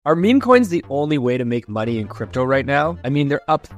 Are meme coins the only way to make money in crypto right now? I mean, they're up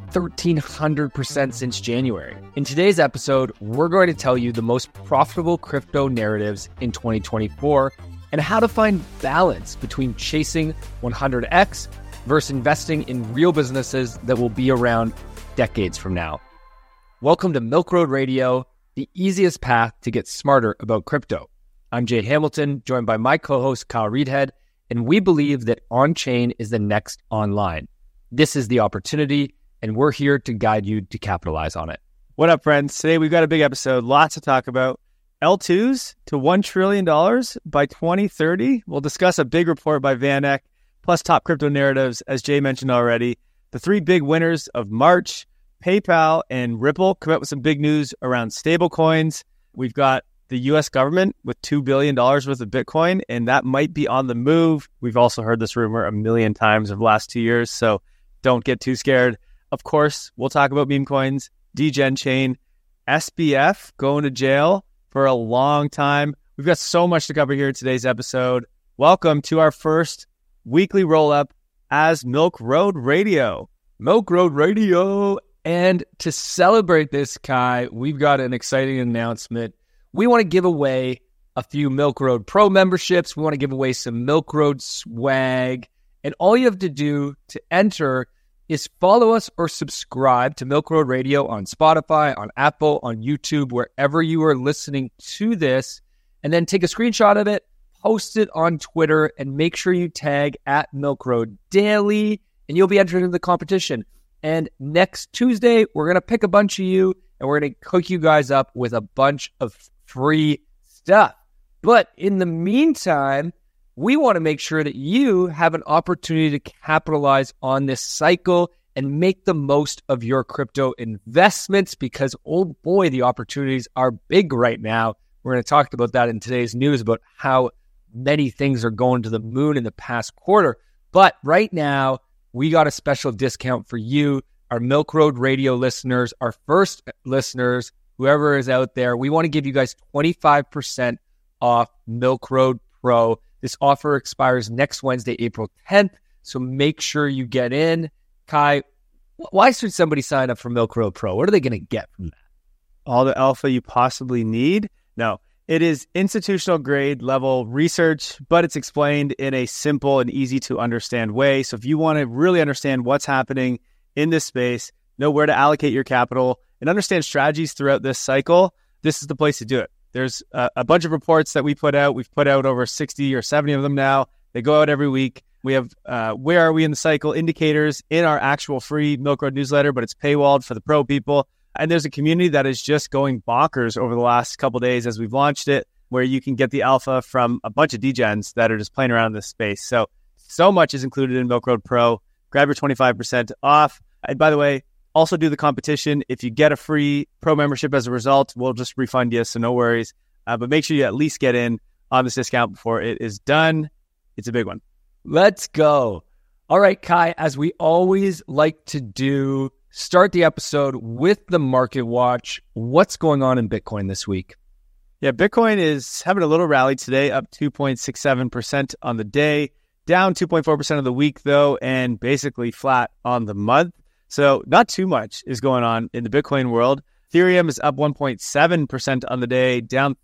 1,300% since January. In today's episode, we're going to tell you the most profitable crypto narratives in 2024 and how to find balance between chasing 100x versus investing in real businesses that will be around decades from now. Welcome to Milk Road Radio, the easiest path to get smarter about crypto. I'm Jay Hamilton, joined by my co-host Kyle Reedhead, and we believe that on-chain is the next online. This is the opportunity, and we're here to guide you to capitalize on it. What up, friends? Today we've got a big episode, lots to talk about. L2s to $1 trillion by 2030. We'll discuss a big report by VanEck, plus top crypto narratives, as Jay mentioned already. The three big winners of March, PayPal and Ripple, come out with some big news around stablecoins. We've got the U.S. government with $2 billion worth of Bitcoin, and that might be on the move. We've also heard this rumor a million times over the last 2 years, so don't get too scared. Of course, we'll talk about meme coins, Degen Chain, SBF going to jail for a long time. We've got so much to cover here in today's episode. Welcome to our first weekly roll-up as Milk Road Radio. Milk Road Radio. And to celebrate this, Kai, we've got an exciting announcement. We want to give away a few Milk Road Pro memberships. We want to give away some Milk Road swag. And all you have to do to enter is follow us or subscribe to Milk Road Radio on Spotify, on Apple, on YouTube, wherever you are listening to this. And then take a screenshot of it, post it on Twitter, and make sure you tag at Milk Road Daily, and you'll be entered into the competition. And next Tuesday, we're going to pick a bunch of you, and we're going to hook you guys up with a bunch of free stuff. But in the meantime, we want to make sure that you have an opportunity to capitalize on this cycle and make the most of your crypto investments because, oh boy, the opportunities are big right now. We're going to talk about that in today's news about how many things are going to the moon in the past quarter. But right now, we got a special discount for you, our Milk Road Radio listeners, our first listeners, whoever is out there. We want to give you guys 25% off Milk Road Pro. This offer expires next Wednesday, April 10th. So make sure you get in. Kai, why should somebody sign up for Milk Road Pro? What are they going to get from that? All the alpha you possibly need? No. It is institutional grade level research, but it's explained in a simple and easy to understand way. So if you want to really understand what's happening in this space, know where to allocate your capital, and understand strategies throughout this cycle, this is the place to do it. There's a bunch of reports that we put out. We've put out over 60 or 70 of them now. They go out every week. We have where are we in the cycle indicators in our actual free Milk Road newsletter, but it's paywalled for the pro people. And there's a community that is just going bonkers over the last couple of days as we've launched it, where you can get the alpha from a bunch of degens that are just playing around in this space. So much is included in Milk Road Pro. Grab your 25% off. And by the way, also do the competition. If you get a free pro membership as a result, we'll just refund you, so no worries. But make sure you at least get in on this discount before it is done. It's a big one. Let's go. All right, Kai, as we always like to do, start the episode with the market watch. What's going on in Bitcoin this week? Yeah, Bitcoin is having a little rally today, up 2.67% on the day, down 2.4% of the week, though, and basically flat on the month. So not too much is going on in the Bitcoin world. Ethereum is up 1.7% on the day, down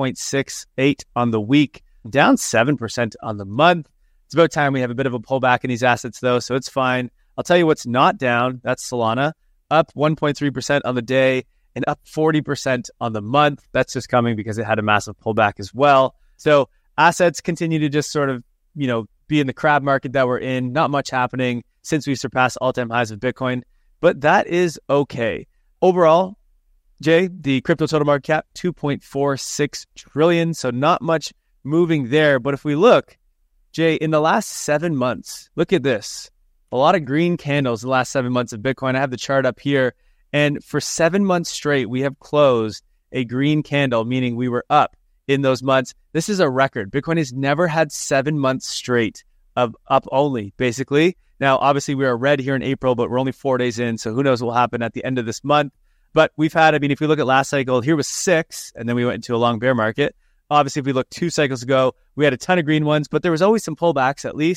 3.68% on the week, down 7% on the month. It's about time we have a bit of a pullback in these assets, though, so it's fine. I'll tell you what's not down. That's Solana, up 1.3% on the day and up 40% on the month. That's just coming because it had a massive pullback as well. So assets continue to just sort of, be in the crab market that we're in. Not much happening since we surpassed all-time highs of Bitcoin, but that is okay. Overall, Jay, the crypto total market cap, 2.46 trillion. So not much moving there. But if we look, Jay, in the last 7 months, look at this. A lot of green candles in the last 7 months of Bitcoin. I have the chart up here. And for 7 months straight, we have closed a green candle, meaning we were up in those months. This is a record. Bitcoin has never had 7 months straight of up only, basically. Now, obviously, we are red here in April, but we're only 4 days in, so who knows what will happen at the end of this month. But we've had, if we look at last cycle, here was 6, and then we went into a long bear market. Obviously, if we look 2 cycles ago, we had a ton of green ones, but there was always some pullbacks at least.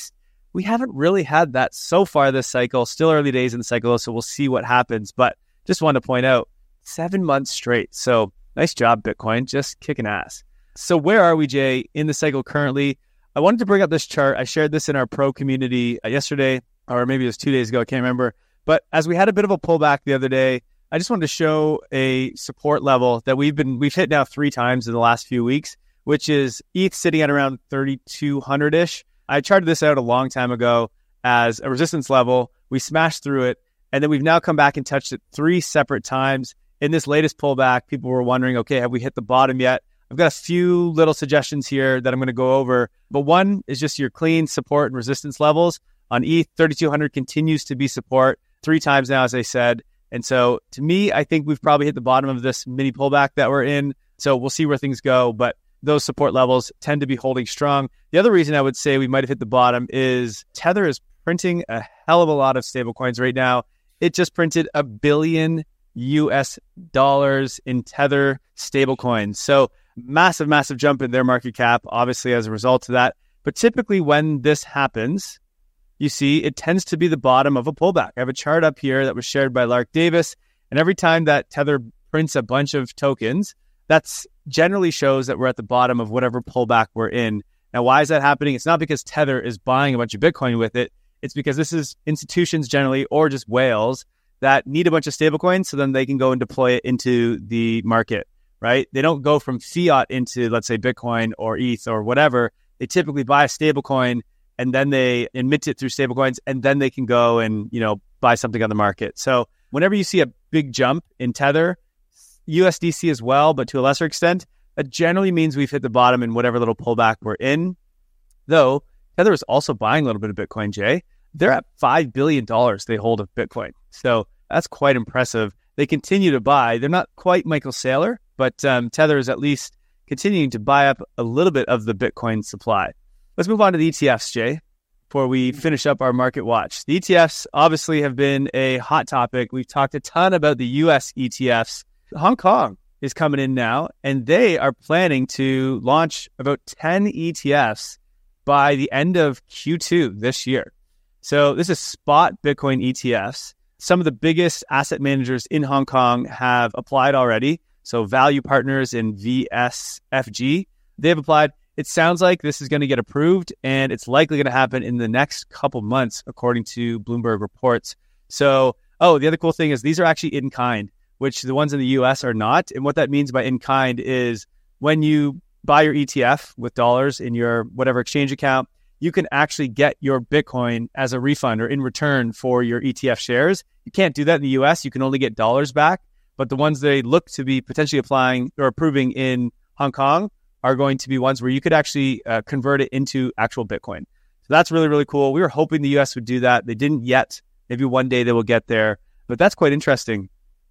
We haven't really had that so far this cycle. Still early days in the cycle, so we'll see what happens. But just wanted to point out, 7 months straight. So nice job, Bitcoin, just kicking ass. So where are we, Jay, in the cycle currently? I wanted to bring up this chart. I shared this in our pro community yesterday, or maybe it was 2 days ago. I can't remember. But as we had a bit of a pullback the other day, I just wanted to show a support level that we've hit now 3 times in the last few weeks, which is ETH sitting at around 3,200-ish. I charted this out a long time ago as a resistance level. We smashed through it, and then we've now come back and touched it 3 separate times. In this latest pullback, people were wondering, okay, have we hit the bottom yet? I've got a few little suggestions here that I'm going to go over, but one is just your clean support and resistance levels. On ETH, 3,200 continues to be support 3 times now, as I said. And so to me, I think we've probably hit the bottom of this mini pullback that we're in. So we'll see where things go, but those support levels tend to be holding strong. The other reason I would say we might have hit the bottom is Tether is printing a hell of a lot of stablecoins right now. It just printed $1 billion in Tether stablecoins. So massive jump in their market cap, obviously, as a result of that. But typically when this happens, you see it tends to be the bottom of a pullback. I have a chart up here that was shared by Lark Davis. And every time that Tether prints a bunch of tokens, that's generally shows that we're at the bottom of whatever pullback we're in. Now, why is that happening? It's not because Tether is buying a bunch of Bitcoin with it. It's because this is institutions generally, or just whales, that need a bunch of stablecoins so then they can go and deploy it into the market, right? They don't go from fiat into, let's say, Bitcoin or ETH or whatever. They typically buy a stablecoin and then they emit it through stablecoins, and then they can go and, buy something on the market. So whenever you see a big jump in Tether, USDC as well, but to a lesser extent, that generally means we've hit the bottom in whatever little pullback we're in. Though Tether is also buying a little bit of Bitcoin, Jay. They're at $5 billion they hold of Bitcoin. So that's quite impressive. They continue to buy. They're not quite Michael Saylor, but Tether is at least continuing to buy up a little bit of the Bitcoin supply. Let's move on to the ETFs, Jay, before we finish up our market watch. The ETFs obviously have been a hot topic. We've talked a ton about the US ETFs. Hong Kong is coming in now, and they are planning to launch about 10 ETFs by the end of Q2 this year. So this is spot Bitcoin ETFs. Some of the biggest asset managers in Hong Kong have applied already. So Value Partners and VSFG, they've applied. It sounds like this is going to get approved, and it's likely going to happen in the next couple months, according to Bloomberg reports. So, the other cool thing is these are actually in kind, which the ones in the US are not. And what that means by in kind is when you buy your ETF with dollars in your whatever exchange account, you can actually get your Bitcoin as a refund or in return for your ETF shares. You can't do that in the US. You can only get dollars back. But the ones they look to be potentially applying or approving in Hong Kong are going to be ones where you could actually convert it into actual Bitcoin. So that's really, really cool. We were hoping the US would do that. They didn't yet. Maybe one day they will get there. But that's quite interesting.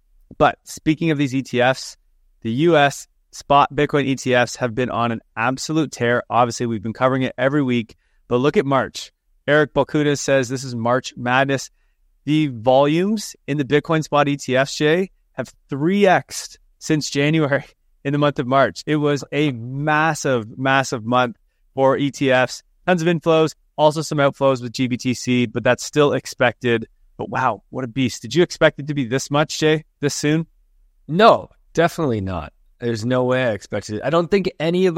But speaking of these ETFs, the US spot Bitcoin ETFs have been on an absolute tear. Obviously, we've been covering it every week. But look at March. Eric Balkunas says this is March madness. The volumes in the Bitcoin spot ETFs, Jay, have 3x'd since January in the month of March. It was a massive month for ETFs. Tons of inflows, also some outflows with GBTC, but that's still expected. But wow, what a beast. Did you expect it to be this much, Jay, this soon? No, definitely not. There's no way I expected it. I don't think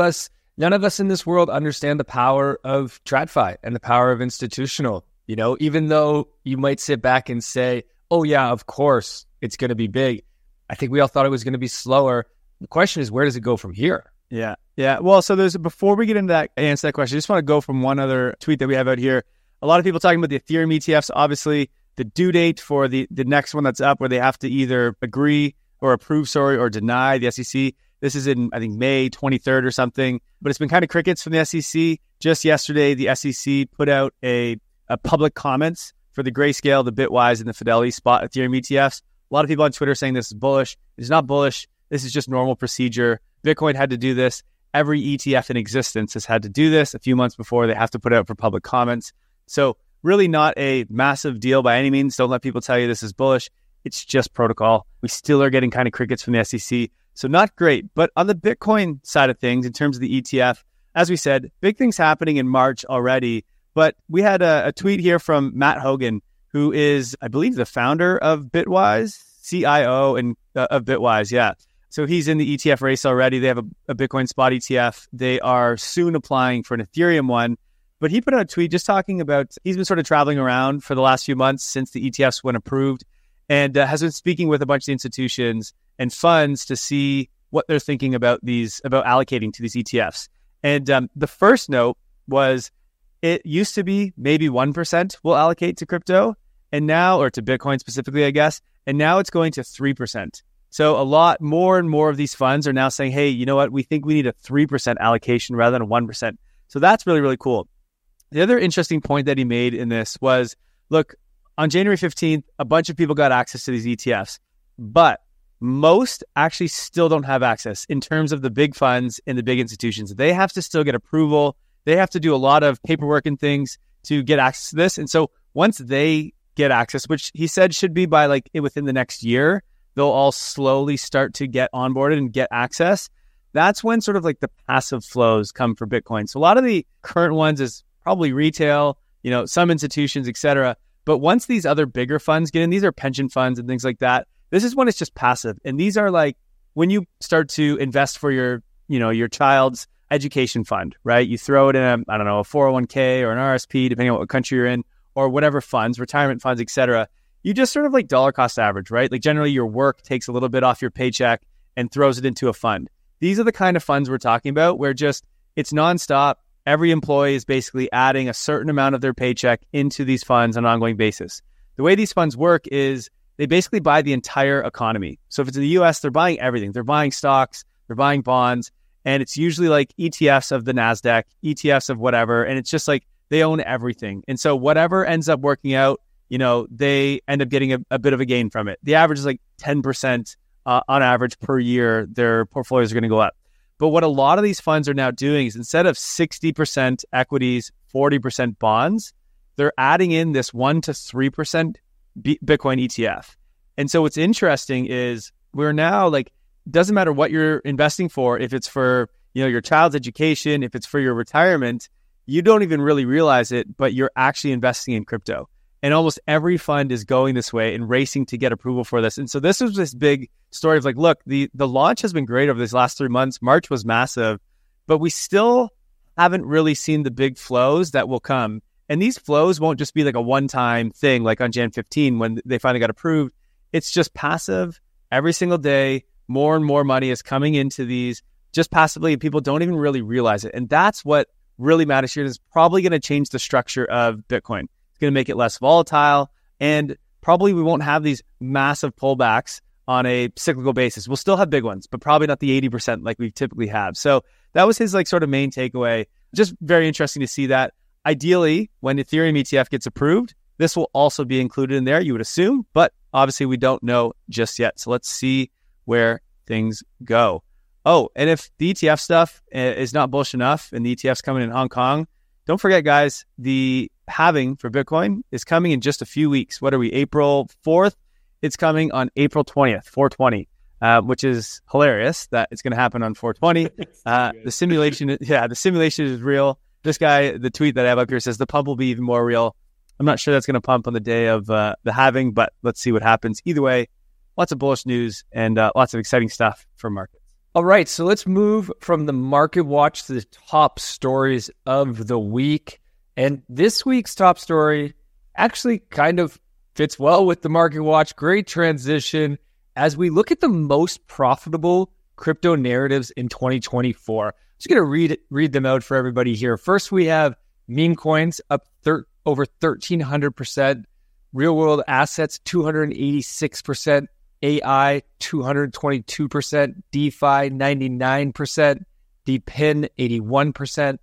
none of us in this world understand the power of TradFi and the power of institutional. Even though you might sit back and say, oh yeah, of course it's going to be big. I think we all thought it was going to be slower. The question is, where does it go from here? Yeah. Well, so before we get into that, answer that question, I just want to go from one other tweet that we have out here. A lot of people talking about the Ethereum ETFs. Obviously, the due date for the next one that's up, where they have to either agree or approve, or deny the SEC. This is in, I think, May 23rd or something. But it's been kind of crickets from the SEC. Just yesterday, the SEC put out a public comments for the Grayscale, the Bitwise, and the Fidelity spot Ethereum ETFs. A lot of people on Twitter saying this is bullish. It's not bullish. This is just normal procedure. Bitcoin had to do this. Every ETF in existence has had to do this. A few months before, they have to put it out for public comments. So really not a massive deal by any means. Don't let people tell you this is bullish. It's just protocol. We still are getting kind of crickets from the SEC. So not great. But on the Bitcoin side of things, in terms of the ETF, as we said, big things happening in March already. But we had a tweet here from Matt Hogan, who is, I believe, the founder of Bitwise, CIO of Bitwise. Yeah. So he's in the ETF race already. They have a Bitcoin spot ETF. They are soon applying for an Ethereum one. But he put out a tweet just talking about, he's been sort of traveling around for the last few months since the ETFs went approved, and has been speaking with a bunch of the institutions and funds to see what they're thinking about allocating to these ETFs. And the first note was, it used to be maybe 1% will allocate to crypto, and now, or to Bitcoin specifically, I guess, and now it's going to 3%. So a lot more and more of these funds are now saying, hey, you know what? We think we need a 3% allocation rather than a 1%. So that's really, really cool. The other interesting point that he made in this was, look, on January 15th, a bunch of people got access to these ETFs, but most actually still don't have access in terms of the big funds and the big institutions. They have to still get approval. They have to do a lot of paperwork and things to get access to this. And so once they get access, which he said should be by within the next year, they'll all slowly start to get onboarded and get access. That's when sort of the passive flows come for Bitcoin. So a lot of the current ones is probably retail, some institutions, etc. But once these other bigger funds get in, these are pension funds and things like that. This is when it's just passive. And these are when you start to invest for your child's education fund, right? You throw it in a 401k or an RSP, depending on what country you're in, or whatever funds, retirement funds, etc. You just sort of dollar cost average, right? Generally your work takes a little bit off your paycheck and throws it into a fund. These are the kind of funds we're talking about where just it's nonstop. Every employee is basically adding a certain amount of their paycheck into these funds on an ongoing basis. The way these funds work is they basically buy the entire economy. So if it's in the US, they're buying everything. They're buying stocks, they're buying bonds, and it's usually ETFs of the NASDAQ, ETFs of whatever, and it's just they own everything. And so whatever ends up working out, they end up getting a bit of a gain from it. The average is 10% on average per year, their portfolios are going to go up. But what a lot of these funds are now doing is instead of 60% equities, 40% bonds, they're adding in this 1 to 3% Bitcoin ETF. And so what's interesting is we're now doesn't matter what you're investing for, if it's for your child's education, if it's for your retirement, you don't even really realize it, but you're actually investing in crypto. And almost every fund is going this way and racing to get approval for this. And so this was this big story of look, the launch has been great over these last 3 months. March was massive, but we still haven't really seen the big flows that will come. And these flows won't just be a one-time thing on Jan 15 when they finally got approved. It's just passive every single day. More and more money is coming into these just passively, and people don't even really realize it. And that's what really matters here. Is probably going to change the structure of Bitcoin. Going to make it less volatile, and probably we won't have these massive pullbacks on a cyclical basis. We'll still have big ones, but probably not the 80% like we typically have. So that was his sort of main takeaway. Just very interesting to see that. Ideally, when Ethereum ETF gets approved, this will also be included in there, you would assume, but obviously we don't know just yet. So let's see where things go. Oh, and if the ETF stuff is not bullish enough and the ETF's coming in Hong Kong, don't forget, guys, the halving for Bitcoin is coming in just a few weeks. What are we, April 4th? It's coming on April 20th, 420, which is hilarious that it's going to happen on 420. The simulation is real. This guy, the tweet that I have up here says the pump will be even more real. I'm not sure that's going to pump on the day of the halving, but let's see what happens. Either way, lots of bullish news and lots of exciting stuff for markets. All right, so let's move from the market watch to the top stories of the week. And this week's top story actually kind of fits well with the market watch. Great transition as we look at the most profitable crypto narratives in 2024. I'm just going to read them out for everybody here. First, we have meme coins up over 1,300%, real world assets 286%, AI 222%, DeFi 99%, DePIN 81%,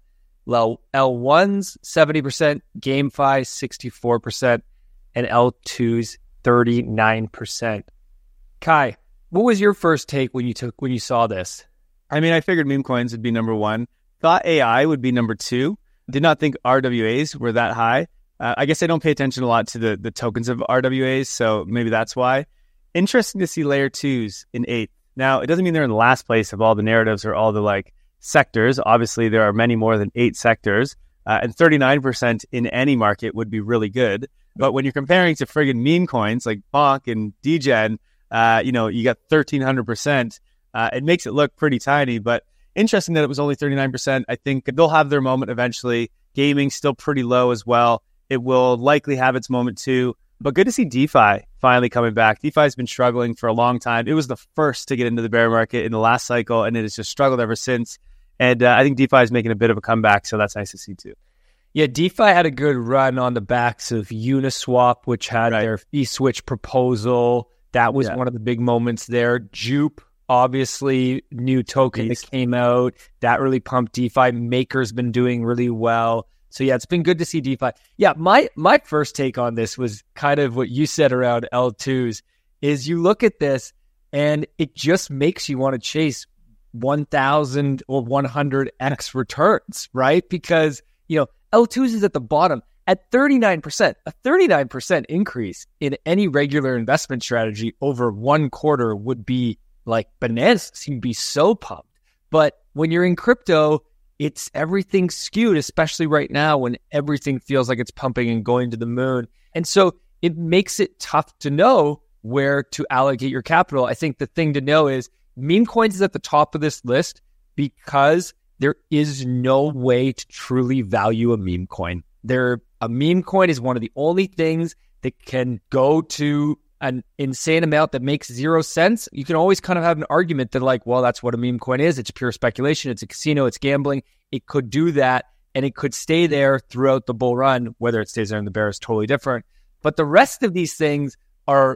L1s 70%, GameFi 64%, and L2s 39%. Kai, what was your first take when you saw this? I mean, I figured meme coins would be number one. Thought AI would be number two. Did not think RWAs were that high. I guess I don't pay attention a lot to the tokens of RWAs, so maybe that's why. Interesting to see layer twos in eighth. Now, it doesn't mean they're in the last place of all the narratives or all the sectors. Obviously, there are many more than 8 sectors. and 39% in any market would be really good. But when you're comparing to friggin' meme coins like Bonk and Degen, you got 1,300%. It makes it look pretty tiny, but interesting that it was only 39%. I think they'll have their moment eventually. Gaming still pretty low as well. It will likely have its moment too. But good to see DeFi finally coming back. DeFi has been struggling for a long time. It was the first to get into the bear market in the last cycle, and it has just struggled ever since. And I think DeFi is making a bit of a comeback, so that's nice to see too. Yeah, DeFi had a good run on the backs of Uniswap, which had their fee switch proposal. That was one of the big moments there. Jupe, obviously, new token that came out. That really pumped DeFi. Maker's been doing really well. So yeah, it's been good to see DeFi. Yeah, my first take on this was kind of what you said around L2s, is you look at this and it just makes you want to chase 1,000 or 100x returns, right? Because, L2s is at the bottom at 39%. A 39% increase in any regular investment strategy over one quarter would be like bananas. You'd be so pumped. But when you're in crypto, it's everything skewed, especially right now when everything feels like it's pumping and going to the moon. And so it makes it tough to know where to allocate your capital. I think the thing to know is meme coins is at the top of this list because there is no way to truly value a meme coin. A meme coin is one of the only things that can go to an insane amount that makes zero sense. You can always kind of have an argument that that's what a meme coin is. It's pure speculation. It's a casino. It's gambling. It could do that and it could stay there throughout the bull run. Whether it stays there in the bear is totally different. But the rest of these things are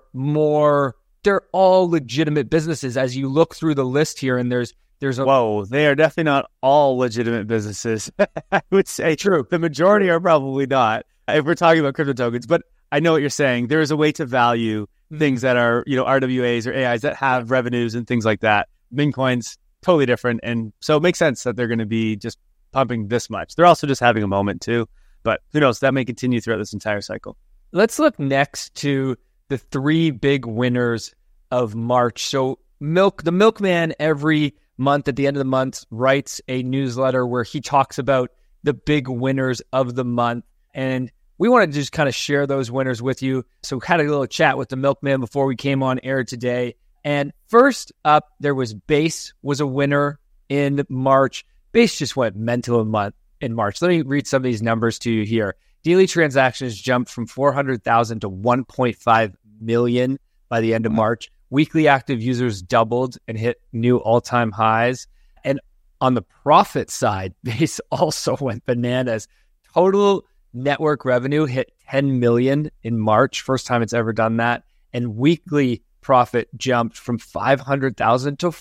they're all legitimate businesses. As you look through the list here, and there's Whoa, they are definitely not all legitimate businesses. I would say true. The majority are probably not, if we're talking about crypto tokens. But I know what you're saying. There is a way to value things that are, RWAs or AIs that have revenues and things like that. Meme coins, totally different. And so it makes sense that they're going to be just pumping this much. They're also just having a moment too. But who knows? That may continue throughout this entire cycle. Let's look next to the three big winners of March. So the Milkman every month at the end of the month writes a newsletter where he talks about the big winners of the month. And we want to just kind of share those winners with you. So we had a little chat with the Milkman before we came on air today. And first up, there was Base was a winner in March. Base just went mental in March. Let me read some of these numbers to you here. Daily transactions jumped from 400,000 to 1.5 million by the end of March. Weekly active users doubled and hit new all-time highs. And on the profit side, Base also went bananas. Total network revenue hit 10 million in March. First time it's ever done that. And weekly profit jumped from 500,000 to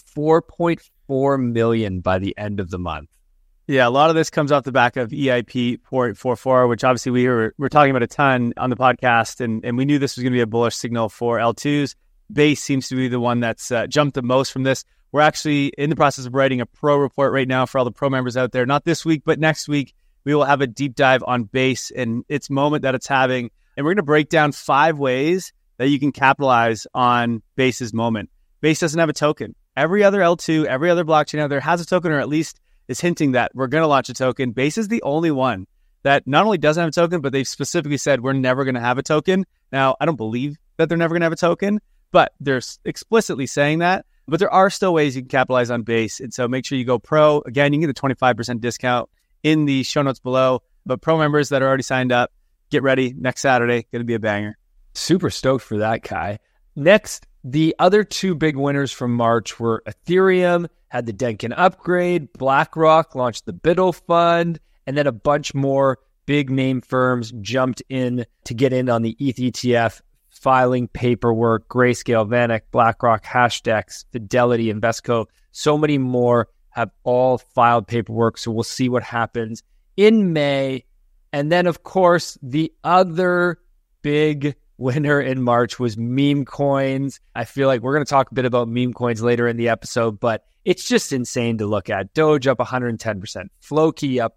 4.4 million by the end of the month. Yeah, a lot of this comes off the back of EIP 4.44, which obviously we're talking about a ton on the podcast, and we knew this was going to be a bullish signal for L2s. Base seems to be the one that's jumped the most from this. We're actually in the process of writing a pro report right now for all the pro members out there. Not this week, but next week, we will have a deep dive on Base and its moment that it's having. And we're going to break down 5 ways that you can capitalize on Base's moment. Base doesn't have a token. Every other L2, every other blockchain out there has a token, or at least is hinting that we're going to launch a token. Base is the only one that not only doesn't have a token, but they've specifically said we're never going to have a token. Now, I don't believe that they're never going to have a token, but they're explicitly saying that. But there are still ways you can capitalize on Base. And so make sure you go pro. Again, you can get a 25% discount in the show notes below. But pro members that are already signed up, get ready. Next Saturday, going to be a banger. Super stoked for that, Kai. Next, the other 2 big winners from March were Ethereum, had the Denkin upgrade, BlackRock launched the Biddle Fund, and then a bunch more big name firms jumped in to get in on the ETH ETF, filing paperwork. Grayscale, VanEck, BlackRock, Hashdex, Fidelity, Invesco, so many more have all filed paperwork. So we'll see what happens in May. And then, of course, the other big winner in March was meme coins. I feel like we're going to talk a bit about meme coins later in the episode, but it's just insane to look at. Doge up 110%, Floki up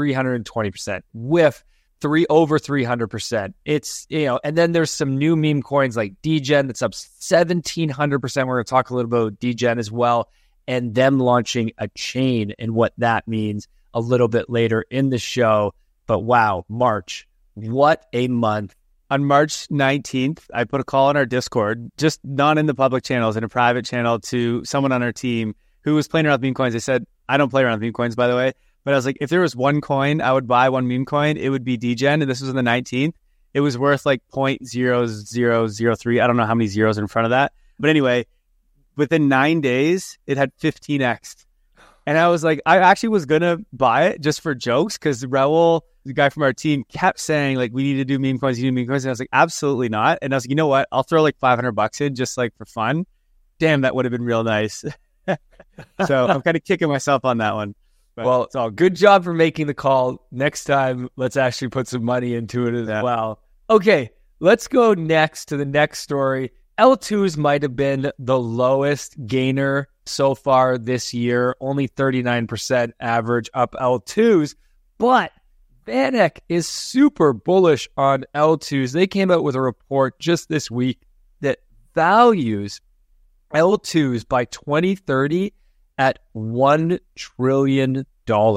320%, WIF over 300%. It's, and then there's some new meme coins like Degen that's up 1,700%. We're going to talk a little bit about Degen as well, and them launching a chain and what that means a little bit later in the show. But wow, March, what a month. On March 19th, I put a call on our Discord, just not in the public channels, in a private channel, to someone on our team who was playing around with meme coins. I said, I don't play around with meme coins, by the way, but I was like, if there was one coin I would buy, one meme coin, it would be DGen. And this was on the 19th. It was worth like 0.0003. I don't know how many zeros in front of that. But anyway, within 9 days, it had 15x. And I was like, I actually was going to buy it just for jokes because Raul, the guy from our team, kept saying, like, we need to do meme coins, And I was like, absolutely not. And I was like, you know what? I'll throw like $500 in just like for fun. Damn, that would have been real nice. So I'm kind of kicking myself on that one. Well, it's all good job for making the call. Next time, let's actually put some money into it as well. Okay, let's go next to the next story. L2s might have been the lowest gainer so far this year, only 39% average up L2s, but VanEck is super bullish on L2s. They came out with a report just this week that values L2s by 2030 at $1 trillion.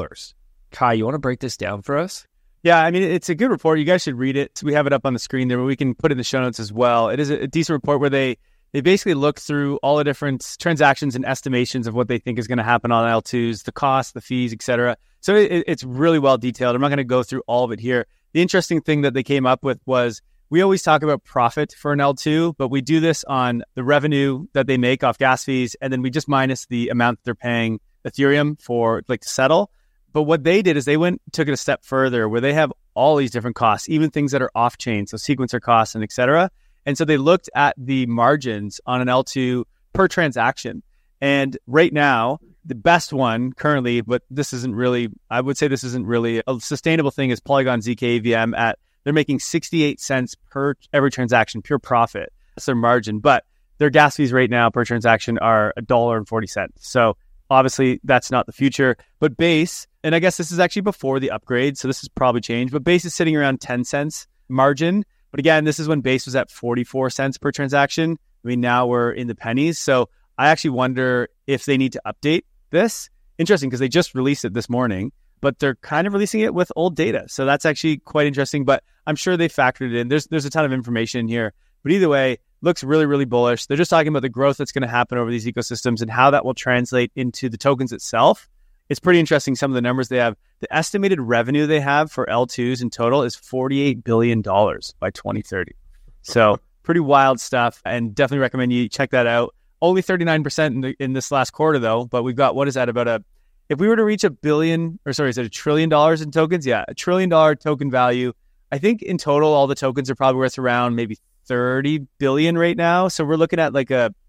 Kai, you want to break this down for us? Yeah, I mean, it's a good report. You guys should read it. So we have it up on the screen there, but we can put it in the show notes as well. It is a decent report where they basically look through all the different transactions and estimations of what they think is going to happen on L2s, the costs, the fees, etc. So it's really well detailed. I'm not going to go through all of it here. The interesting thing that they came up with was we always talk about profit for an L2, but we do this on the revenue that they make off gas fees, and then we just minus the amount that they're paying Ethereum for like to settle. But what they did is they took it a step further where they have all these different costs, even things that are off chain, so sequencer costs and et cetera. And so they looked at the margins on an L2 per transaction. And right now, the best one currently, but this isn't really, I would say this isn't really a sustainable thing, is Polygon ZK AVM they're making 68 cents per every transaction, pure profit. That's their margin. But their gas fees right now per transaction are $1.40. So obviously, that's not the future. But Base, and I guess this is actually before the upgrade, so this has probably changed, but Base is sitting around 10 cents margin. But again, this is when Base was at 44 cents per transaction. I mean, now we're in the pennies. So I actually wonder if they need to update this. Interesting, because they just released it this morning, but they're kind of releasing it with old data. So that's actually quite interesting, but I'm sure they factored it in. There's a ton of information here. But either way, looks really, really bullish. They're just talking about the growth that's going to happen over these ecosystems and how that will translate into the tokens itself. It's pretty interesting, some of the numbers they have. The estimated revenue they have for L2s in total is $48 billion by 2030. So pretty wild stuff, and definitely recommend you check that out. Only 39% in this last quarter, though, but we've got, what is that, if we were to reach is it $1 trillion in tokens? Yeah, $1 trillion token value. I think in total, all the tokens are probably worth around maybe 30 billion right now. So we're looking at like a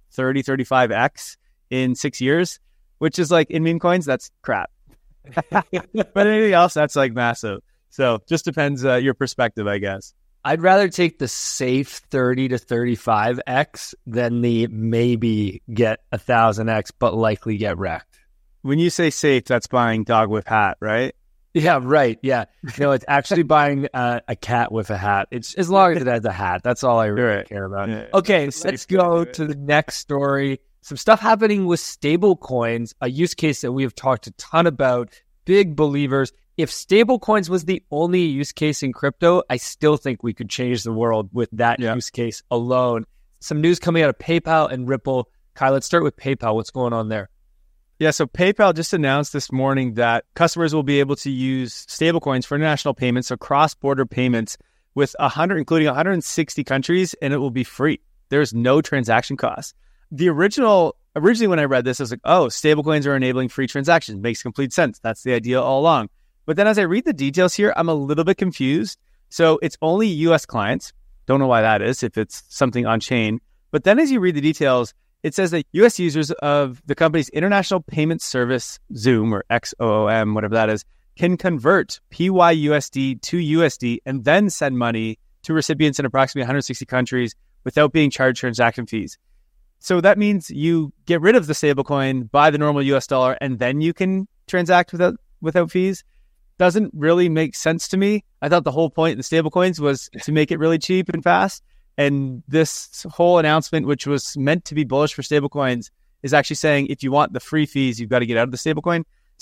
35x in 6 years, which is like in meme coins, that's crap. But anything else, that's like massive. So just depends your perspective, I guess. I'd rather take the safe 30 to 35x than the maybe get 1,000x, but likely get wrecked. When you say safe, that's buying dog with hat, right? Yeah, right. Yeah. No, it's actually buying a cat with a hat. It's as long as it has a hat. That's all I really care about. Yeah. Okay, let's go to the next story. Some stuff happening with stable coins, a use case that we have talked a ton about. Big believers. If stable coins was the only use case in crypto, I still think we could change the world with that use case alone. Some news coming out of PayPal and Ripple. Kai, let's start with PayPal. What's going on there? Yeah, so PayPal just announced this morning that customers will be able to use stablecoins for international payments, so cross-border payments with including 160 countries, and it will be free. There's no transaction cost. Originally when I read this, I was like, oh, stablecoins are enabling free transactions. Makes complete sense. That's the idea all along. But then as I read the details here, I'm a little bit confused. So it's only US clients. Don't know why that is, if it's something on chain. But then as you read the details, it says that US users of the company's international payment service, Xoom or XOOM, whatever that is, can convert PYUSD to USD and then send money to recipients in approximately 160 countries without being charged transaction fees. So that means you get rid of the stablecoin, buy the normal US dollar, and then you can transact without fees. Doesn't really make sense to me. I thought the whole point of the stablecoins was to make it really cheap and fast. And this whole announcement, which was meant to be bullish for stablecoins, is actually saying if you want the free fees, you've got to get out of the stablecoin. So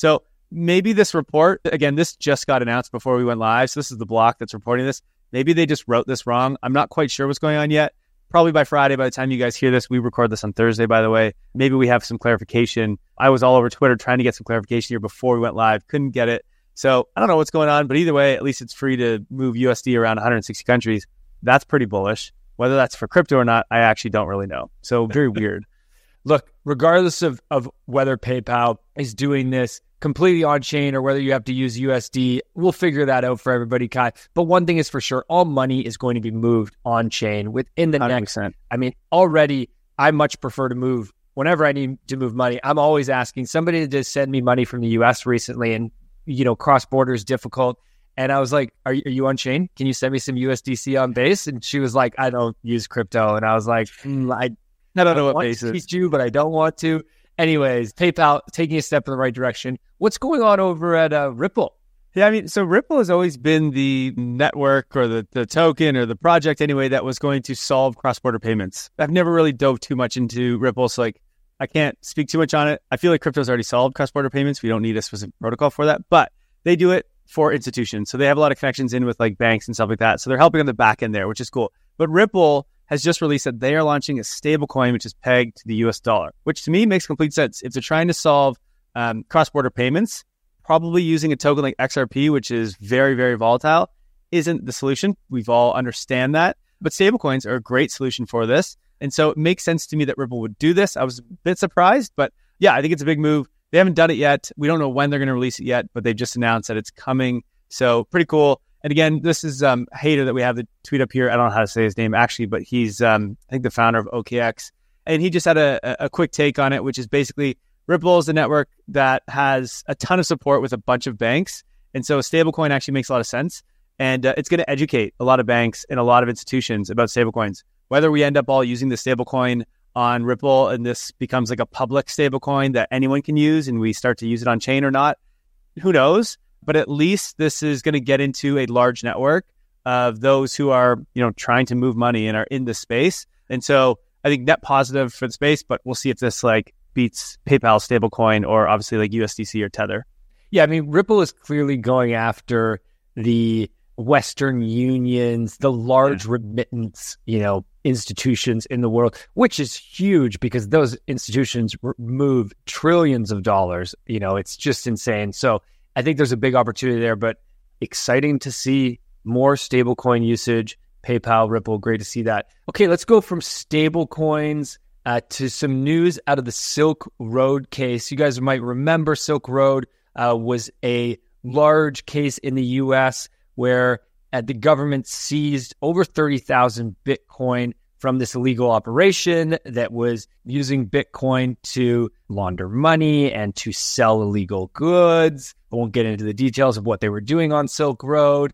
maybe this report, again, this just got announced before we went live. So this is the block that's reporting this. Maybe they just wrote this wrong. I'm not quite sure what's going on yet. Probably by Friday, by the time you guys hear this, we record this on Thursday, by the way. Maybe we have some clarification. I was all over Twitter trying to get some clarification here before we went live. Couldn't get it. So I don't know what's going on, but either way, at least it's free to move USD around 160 countries. That's pretty bullish. Whether that's for crypto or not, I actually don't really know. So very weird. Look, regardless of whether PayPal is doing this completely on-chain or whether you have to use USD, we'll figure that out for everybody, Kai. But one thing is for sure, all money is going to be moved on-chain within the 100%. next... I mean, already, I much prefer to move... Whenever I need to move money, I'm always asking somebody to just send me money from the US recently, and, cross-border is difficult. And I was like, are you on-chain? Can you send me some USDC on Base? And she was like, I don't use crypto. And I was like, I don't know what Base is. Teach you, but I don't want to. Anyways, PayPal taking a step in the right direction. What's going on over at Ripple? Yeah, I mean, so Ripple has always been the network or the token or the project anyway that was going to solve cross-border payments. I've never really dove too much into Ripple, so I can't speak too much on it. I feel like crypto's already solved cross-border payments. We don't need a specific protocol for that, but they do it for institutions. So they have a lot of connections in with banks and stuff like that. So they're helping on the back end there, which is cool. But Ripple has just released that they are launching a stable coin, which is pegged to the US dollar, which to me makes complete sense. If they're trying to solve cross-border payments, probably using a token like XRP, which is very, very volatile, isn't the solution. We've all understand that. But stablecoins are a great solution for this. And so it makes sense to me that Ripple would do this. I was a bit surprised, but yeah, I think it's a big move. They haven't done it yet. We don't know when they're going to release it yet, but they've just announced that it's coming. So pretty cool. And again, this is Hader that we have the tweet up here. I don't know how to say his name actually, but he's, I think, the founder of OKX. And he just had a quick take on it, which is basically Ripple is a network that has a ton of support with a bunch of banks. And so a stablecoin actually makes a lot of sense. And it's going to educate a lot of banks and a lot of institutions about stablecoins. Whether we end up all using the stablecoin on Ripple and this becomes like a public stablecoin that anyone can use and we start to use it on chain or not, who knows? But at least this is going to get into a large network of those who are, trying to move money and are in this space. And so I think net positive for the space, but we'll see if this beats PayPal stablecoin or obviously USDC or Tether. Yeah, I mean, Ripple is clearly going after the Western unions, the large remittance, institutions in the world, which is huge because those institutions move trillions of dollars. It's just insane. So I think there's a big opportunity there, but exciting to see more stablecoin usage. PayPal, Ripple, great to see that. Okay, let's go from stablecoins to some news out of the Silk Road case. You guys might remember Silk Road was a large case in the U.S. where the government seized over 30,000 Bitcoin from this illegal operation that was using Bitcoin to launder money and to sell illegal goods. I won't get into the details of what they were doing on Silk Road,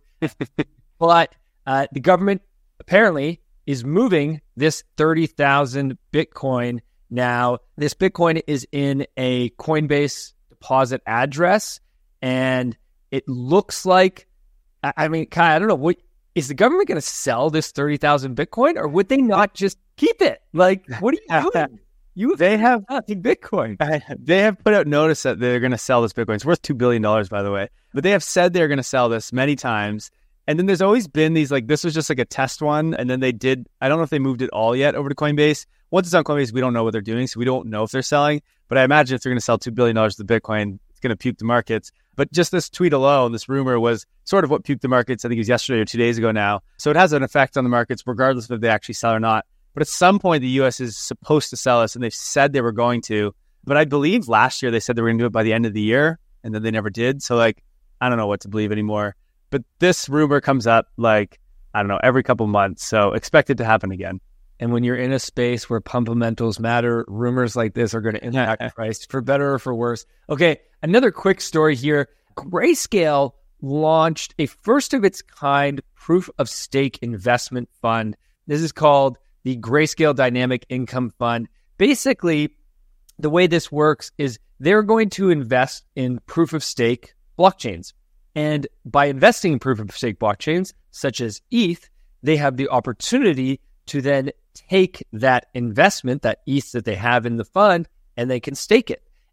but the government apparently is moving this 30,000 Bitcoin. Now, this Bitcoin is in a Coinbase deposit address, and it looks like, I mean, Kai, I don't know, what is the government going to sell this 30,000 Bitcoin, or would they not just keep it? What are you doing? They have Bitcoin. They have put out notice that they're going to sell this Bitcoin. It's worth $2 billion, by the way. But they have said they're going to sell this many times. And then there's always been these, this was just a test one. And then they did, I don't know if they moved it all yet over to Coinbase. Once it's on Coinbase, we don't know what they're doing. So we don't know if they're selling. But I imagine if they're going to sell $2 billion of the Bitcoin, it's going to puke the markets. But just this tweet alone, this rumor was sort of what puked the markets. I think it was yesterday or 2 days ago now. So it has an effect on the markets, regardless of if they actually sell or not. But at some point, the U.S. is supposed to sell us, and they've said they were going to. But I believe last year they said they were going to do it by the end of the year, and then they never did. So, I don't know what to believe anymore. But this rumor comes up, I don't know, every couple months. So expect it to happen again. And when you're in a space where fundamentals matter, rumors like this are going to impact price for better or for worse. Okay, another quick story here. Grayscale launched a first of its kind proof of stake investment fund. This is called the Grayscale Dynamic Income Fund. Basically, the way this works is they're going to invest in proof of stake blockchains. And by investing in proof of stake blockchains, such as ETH, they have the opportunity to then take that investment, that ETH that they have in the fund, and they can stake it.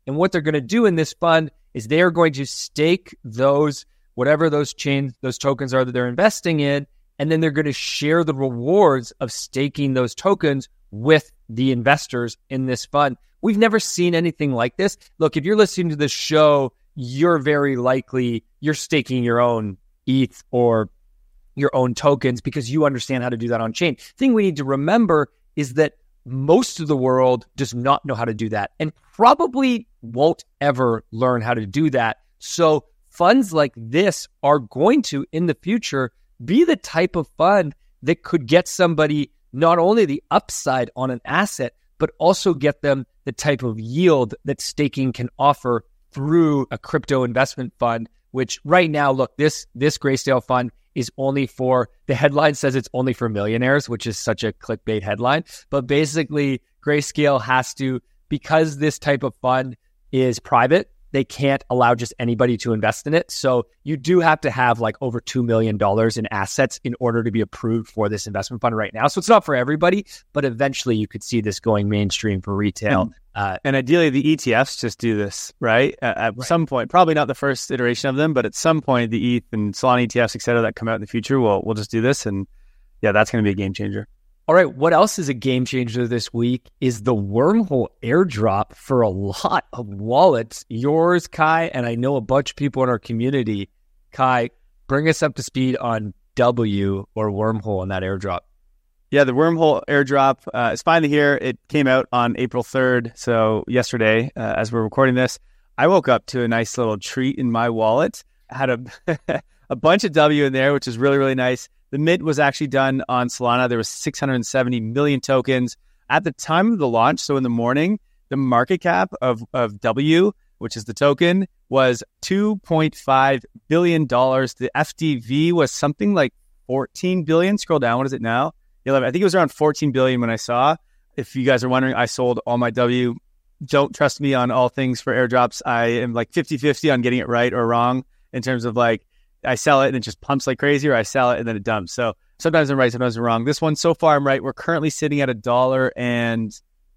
And what they're going to do in this fund is they are going to stake those, whatever those tokens are that they're investing in, and then they're going to share the rewards of staking those tokens with the investors in this fund. We've never seen anything like this. Look, if you're listening to this show, you're very likely you're staking your own ETH or your own tokens because you understand how to do that on chain. The thing we need to remember is that most of the world does not know how to do that and probably won't ever learn how to do that. So funds like this are going to, in the future, be the type of fund that could get somebody not only the upside on an asset, but also get them the type of yield that staking can offer through a crypto investment fund, which right now, look, this Grayscale fund is only for, the headline says it's only for millionaires, which is such a clickbait headline. But basically, Grayscale has to, because this type of fund is private, they can't allow just anybody to invest in it. So you do have to have like over $2 million in assets in order to be approved for this investment fund right now. So it's not for everybody, but eventually you could see this going mainstream for retail. And ideally, the ETFs just do this, right? At some point, probably not the first iteration of them, but at some point, the ETH and Solana ETFs, et cetera, that come out in the future, we'll just do this. And yeah, that's going to be a game changer. All right, what else is a game changer this week is the Wormhole airdrop for a lot of wallets. Yours, Kai, and I know a bunch of people in our community. Kai, bring us up to speed on W or Wormhole and that airdrop. Yeah, the Wormhole airdrop is finally here. It came out on April 3rd, so yesterday, as we're recording this. I woke up to a nice little treat in my wallet. I had a bunch of W in there, which is really, really nice. The mint was actually done on Solana. There was 670 million tokens. At the time of the launch, so in the morning, the market cap of W, which is the token, was $2.5 billion. The FDV was something like 14 billion. Scroll down. What is it now? 11. I think it was around 14 billion when I saw. If you guys are wondering, I sold all my W. Don't trust me on all things for airdrops. I am like 50-50 on getting it right or wrong in terms of like, I sell it and it just pumps like crazy, or I sell it and then it dumps. So sometimes I'm right, sometimes I'm wrong. This one, so far, I'm right. We're currently sitting at $1.15.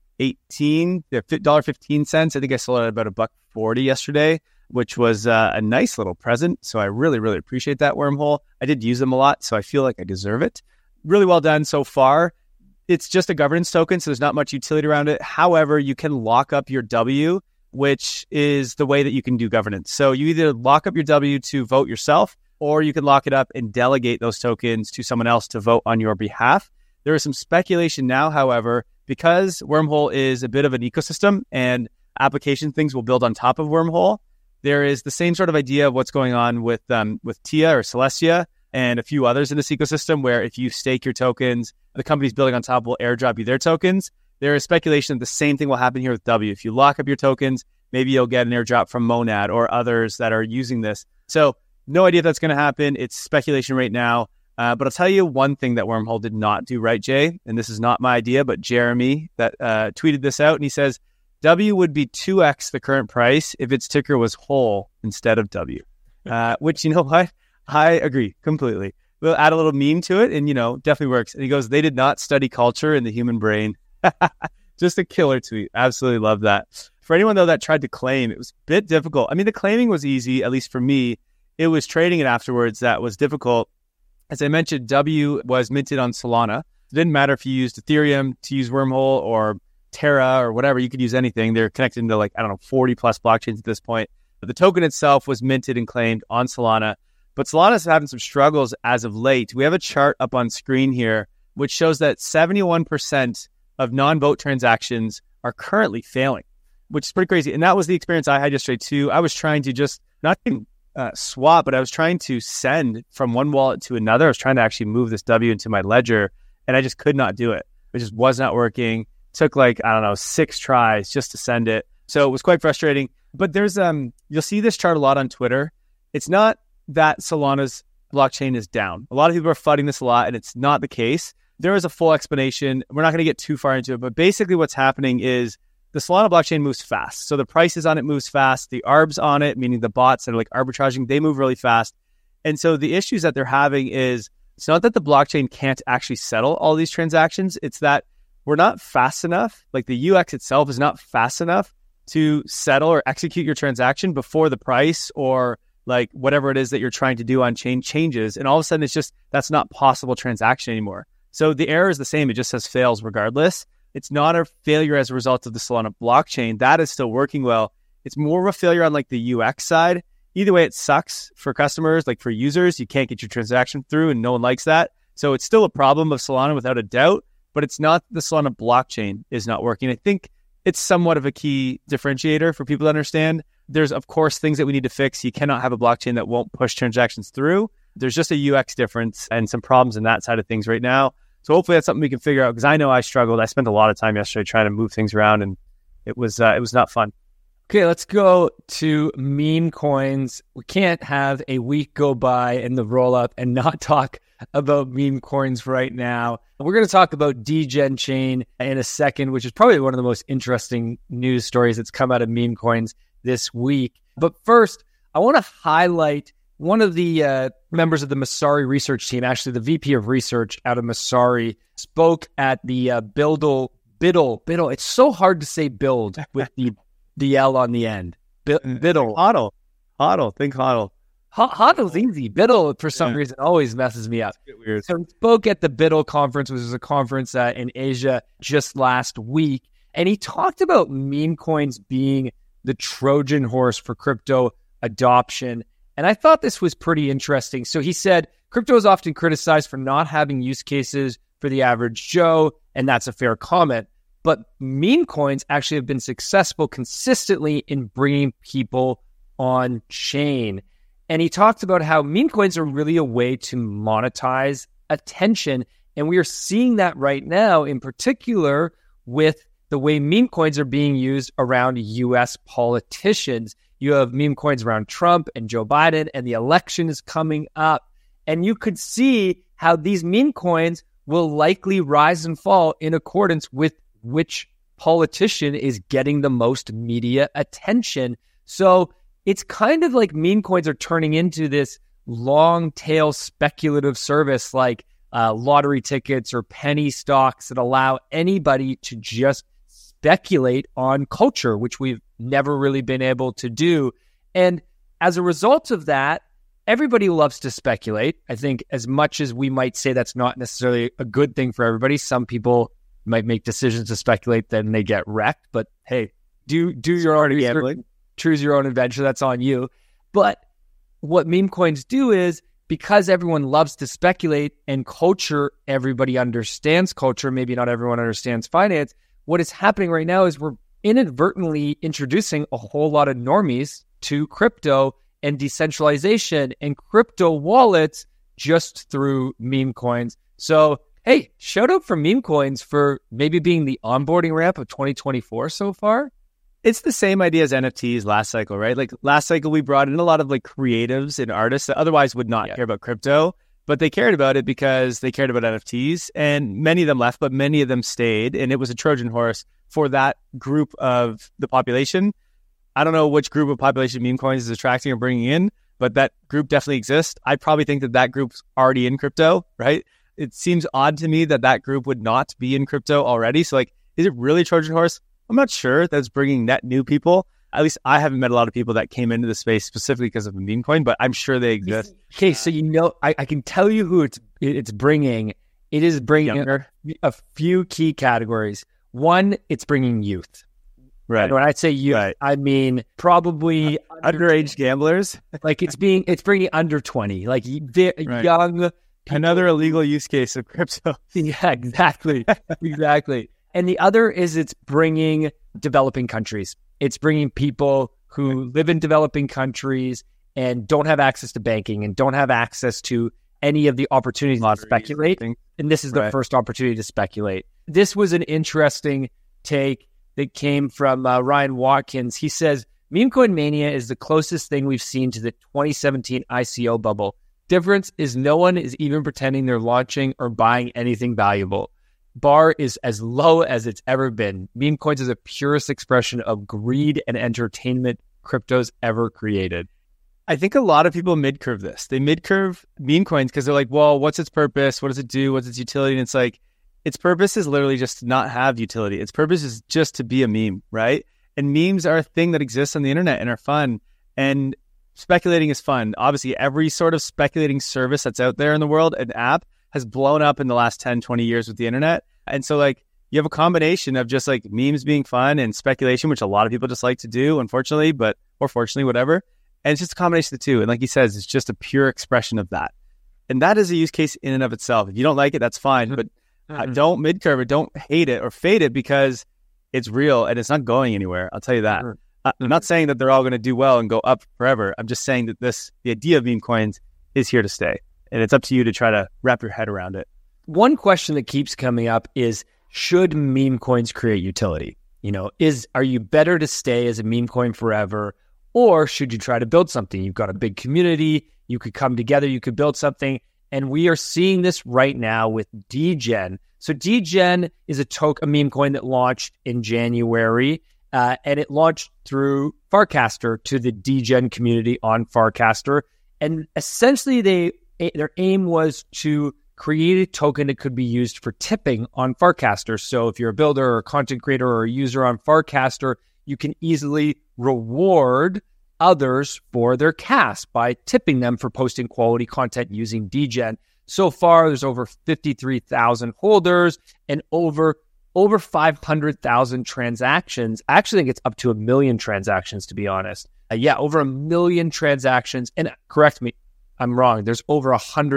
I think I sold it at about $1.40 yesterday, which was a nice little present. So I really, really appreciate that, Wormhole. I did use them a lot, so I feel like I deserve it. Really well done so far. It's just a governance token, so there's not much utility around it. However, you can lock up your W, which is the way that you can do governance. So you either lock up your W to vote yourself, or you can lock it up and delegate those tokens to someone else to vote on your behalf. There is some speculation now, however, because Wormhole is a bit of an ecosystem and application things will build on top of Wormhole. There is the same sort of idea of what's going on with TIA or Celestia and a few others in this ecosystem, where if you stake your tokens, the companies building on top will airdrop you their tokens. There is speculation that the same thing will happen here with W. If you lock up your tokens, maybe you'll get an airdrop from Monad or others that are using this. So no idea if that's going to happen. It's speculation right now. But I'll tell you one thing that Wormhole did not do right, Jay, and this is not my idea, but Jeremy that tweeted this out, and he says, W would be 2x the current price if its ticker was whole instead of W, which, you know what? I agree completely. We'll add a little meme to it and, definitely works. And he goes, they did not study culture in the human brain. Just a killer tweet. Absolutely love that. For anyone, though, that tried to claim, it was a bit difficult. I mean, the claiming was easy, at least for me. It was trading it afterwards that was difficult. As I mentioned, W was minted on Solana. It didn't matter if you used Ethereum to use Wormhole or Terra or whatever. You could use anything. They're connected into 40 plus blockchains at this point. But the token itself was minted and claimed on Solana. But Solana's having some struggles as of late. We have a chart up on screen here, which shows that 71% of non-vote transactions are currently failing, which is pretty crazy. And that was the experience I had yesterday too. I was trying to just not swap, but I was trying to send from one wallet to another. I was trying to actually move this W into my ledger, and I just could not do it. It just was not working. Took 6 tries just to send it. So it was quite frustrating. But there's you'll see this chart a lot on Twitter. It's not that Solana's blockchain is down. A lot of people are flooding this a lot, and it's not the case. There is a full explanation. We're not going to get too far into it, but basically what's happening is the Solana blockchain moves fast. So the prices on it moves fast. The arbs on it, meaning the bots that are arbitraging, they move really fast. And so the issues that they're having is, it's not that the blockchain can't actually settle all these transactions. It's that we're not fast enough. The UX itself is not fast enough to settle or execute your transaction before the price or like whatever it is that you're trying to do on chain changes. And all of a sudden it's just, that's not possible transaction anymore. So the error is the same. It just says fails regardless. It's not a failure as a result of the Solana blockchain. That is still working well. It's more of a failure on like the UX side. Either way, it sucks for customers, like for users. You can't get your transaction through and no one likes that. So it's still a problem of Solana without a doubt, but it's not the Solana blockchain is not working. I think it's somewhat of a key differentiator for people to understand. There's, of course, things that we need to fix. You cannot have a blockchain that won't push transactions through. There's just a UX difference and some problems in that side of things right now. So hopefully that's something we can figure out, because I know I struggled. I spent a lot of time yesterday trying to move things around, and it was not fun. Okay, let's go to meme coins. We can't have a week go by in the roll-up and not talk about meme coins right now. We're going to talk about Degen Chain in a second, which is probably one of the most interesting news stories that's come out of meme coins this week. But first, I want to highlight one of the members of the Messari research team, actually the VP of research out of Messari, spoke at the Biddle. It's so hard to say build with the L on the end. Biddle. HODL. Think HODL. HODL's easy. Biddle, for some reason, always messes me up. Weird. So he spoke at the Biddle conference, which is a conference in Asia just last week. And he talked about meme coins being the Trojan horse for crypto adoption. And I thought this was pretty interesting. So he said, crypto is often criticized for not having use cases for the average Joe, and that's a fair comment. But meme coins actually have been successful consistently in bringing people on chain. And he talked about how meme coins are really a way to monetize attention. And we are seeing that right now, in particular with the way meme coins are being used around US politicians. You have meme coins around Trump and Joe Biden, and the election is coming up. And you could see how these meme coins will likely rise and fall in accordance with which politician is getting the most media attention. So it's kind of like meme coins are turning into this long tail speculative service like lottery tickets or penny stocks that allow anybody to just speculate on culture, which we've never really been able to do. And as a result of that, everybody loves to speculate. I think as much as we might say that's not necessarily a good thing for everybody, some people might make decisions to speculate, then they get wrecked. But hey, do your own research, choose your own adventure. That's on you. But what meme coins do is, because everyone loves to speculate and culture, everybody understands culture. Maybe not everyone understands finance. What is happening right now is we're inadvertently introducing a whole lot of normies to crypto and decentralization and crypto wallets just through meme coins. So, hey, shout out for meme coins for maybe being the onboarding ramp of 2024 so far. It's the same idea as NFTs last cycle, right? Like last cycle, we brought in a lot of like creatives and artists that otherwise would not care about crypto, but they cared about it because they cared about NFTs, and many of them left, but many of them stayed. And it was a Trojan horse for that group of the population. I don't know which group of population meme coins is attracting or bringing in, but that group definitely exists. I probably think that group's already in crypto, right? It seems odd to me that group would not be in crypto already. So like, is it really Trojan horse? I'm not sure that's bringing net new people. At least I haven't met a lot of people that came into the space specifically because of a meme coin, but I'm sure they exist. Okay, so I can tell you who it's bringing. It is bringing a few key categories. One, it's bringing youth. Right. And when I say youth, I mean probably underage gamblers. Like it's bringing under 20, like young. Another illegal use case of crypto. Yeah, exactly. Exactly. And the other is it's bringing developing countries. It's bringing people who live in developing countries and don't have access to banking and don't have access to any of the opportunities to speculate. And this is the first opportunity to speculate. This was an interesting take that came from Ryan Watkins. He says, meme coin mania is the closest thing we've seen to the 2017 ICO bubble. Difference is no one is even pretending they're launching or buying anything valuable. Bar is as low as it's ever been. Meme coins is the purest expression of greed and entertainment crypto's ever created. I think a lot of people mid-curve this. They mid-curve meme coins because they're like, well, what's its purpose? What does it do? What's its utility? And it's like, its purpose is literally just to not have utility. Its purpose is just to be a meme, right? And memes are a thing that exists on the internet and are fun. And speculating is fun. Obviously, every sort of speculating service that's out there in the world, an app, has blown up in the last 10, 20 years with the internet. And so like you have a combination of just like memes being fun and speculation, which a lot of people just like to do, unfortunately, or fortunately, whatever. And it's just a combination of the two. And like he says, it's just a pure expression of that. And that is a use case in and of itself. If you don't like it, that's fine. But don't mid-curve it, don't hate it or fade it because it's real and it's not going anywhere. I'll tell you that. I'm not saying that they're all going to do well and go up forever. I'm just saying that the idea of meme coins is here to stay. And it's up to you to try to wrap your head around it. One question that keeps coming up is, should meme coins create utility? Are you better to stay as a meme coin forever, or should you try to build something? You've got a big community. You could come together. You could build something. And we are seeing this right now with Degen. So Degen is a meme coin that launched in January, and it launched through Farcaster to the Degen community on Farcaster. And essentially, their aim was to create a token that could be used for tipping on Farcaster. So if you're a builder or a content creator or a user on Farcaster, you can easily reward others for their cast by tipping them for posting quality content using Degen. So far, there's over 53,000 holders and over 500,000 transactions. I actually think it's up to 1 million transactions, to be honest. Over 1 million transactions. And correct me, I'm wrong. There's over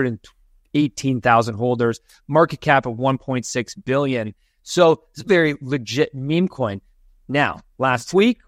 118,000 holders, market cap of 1.6 billion. So it's a very legit meme coin. Now, last week,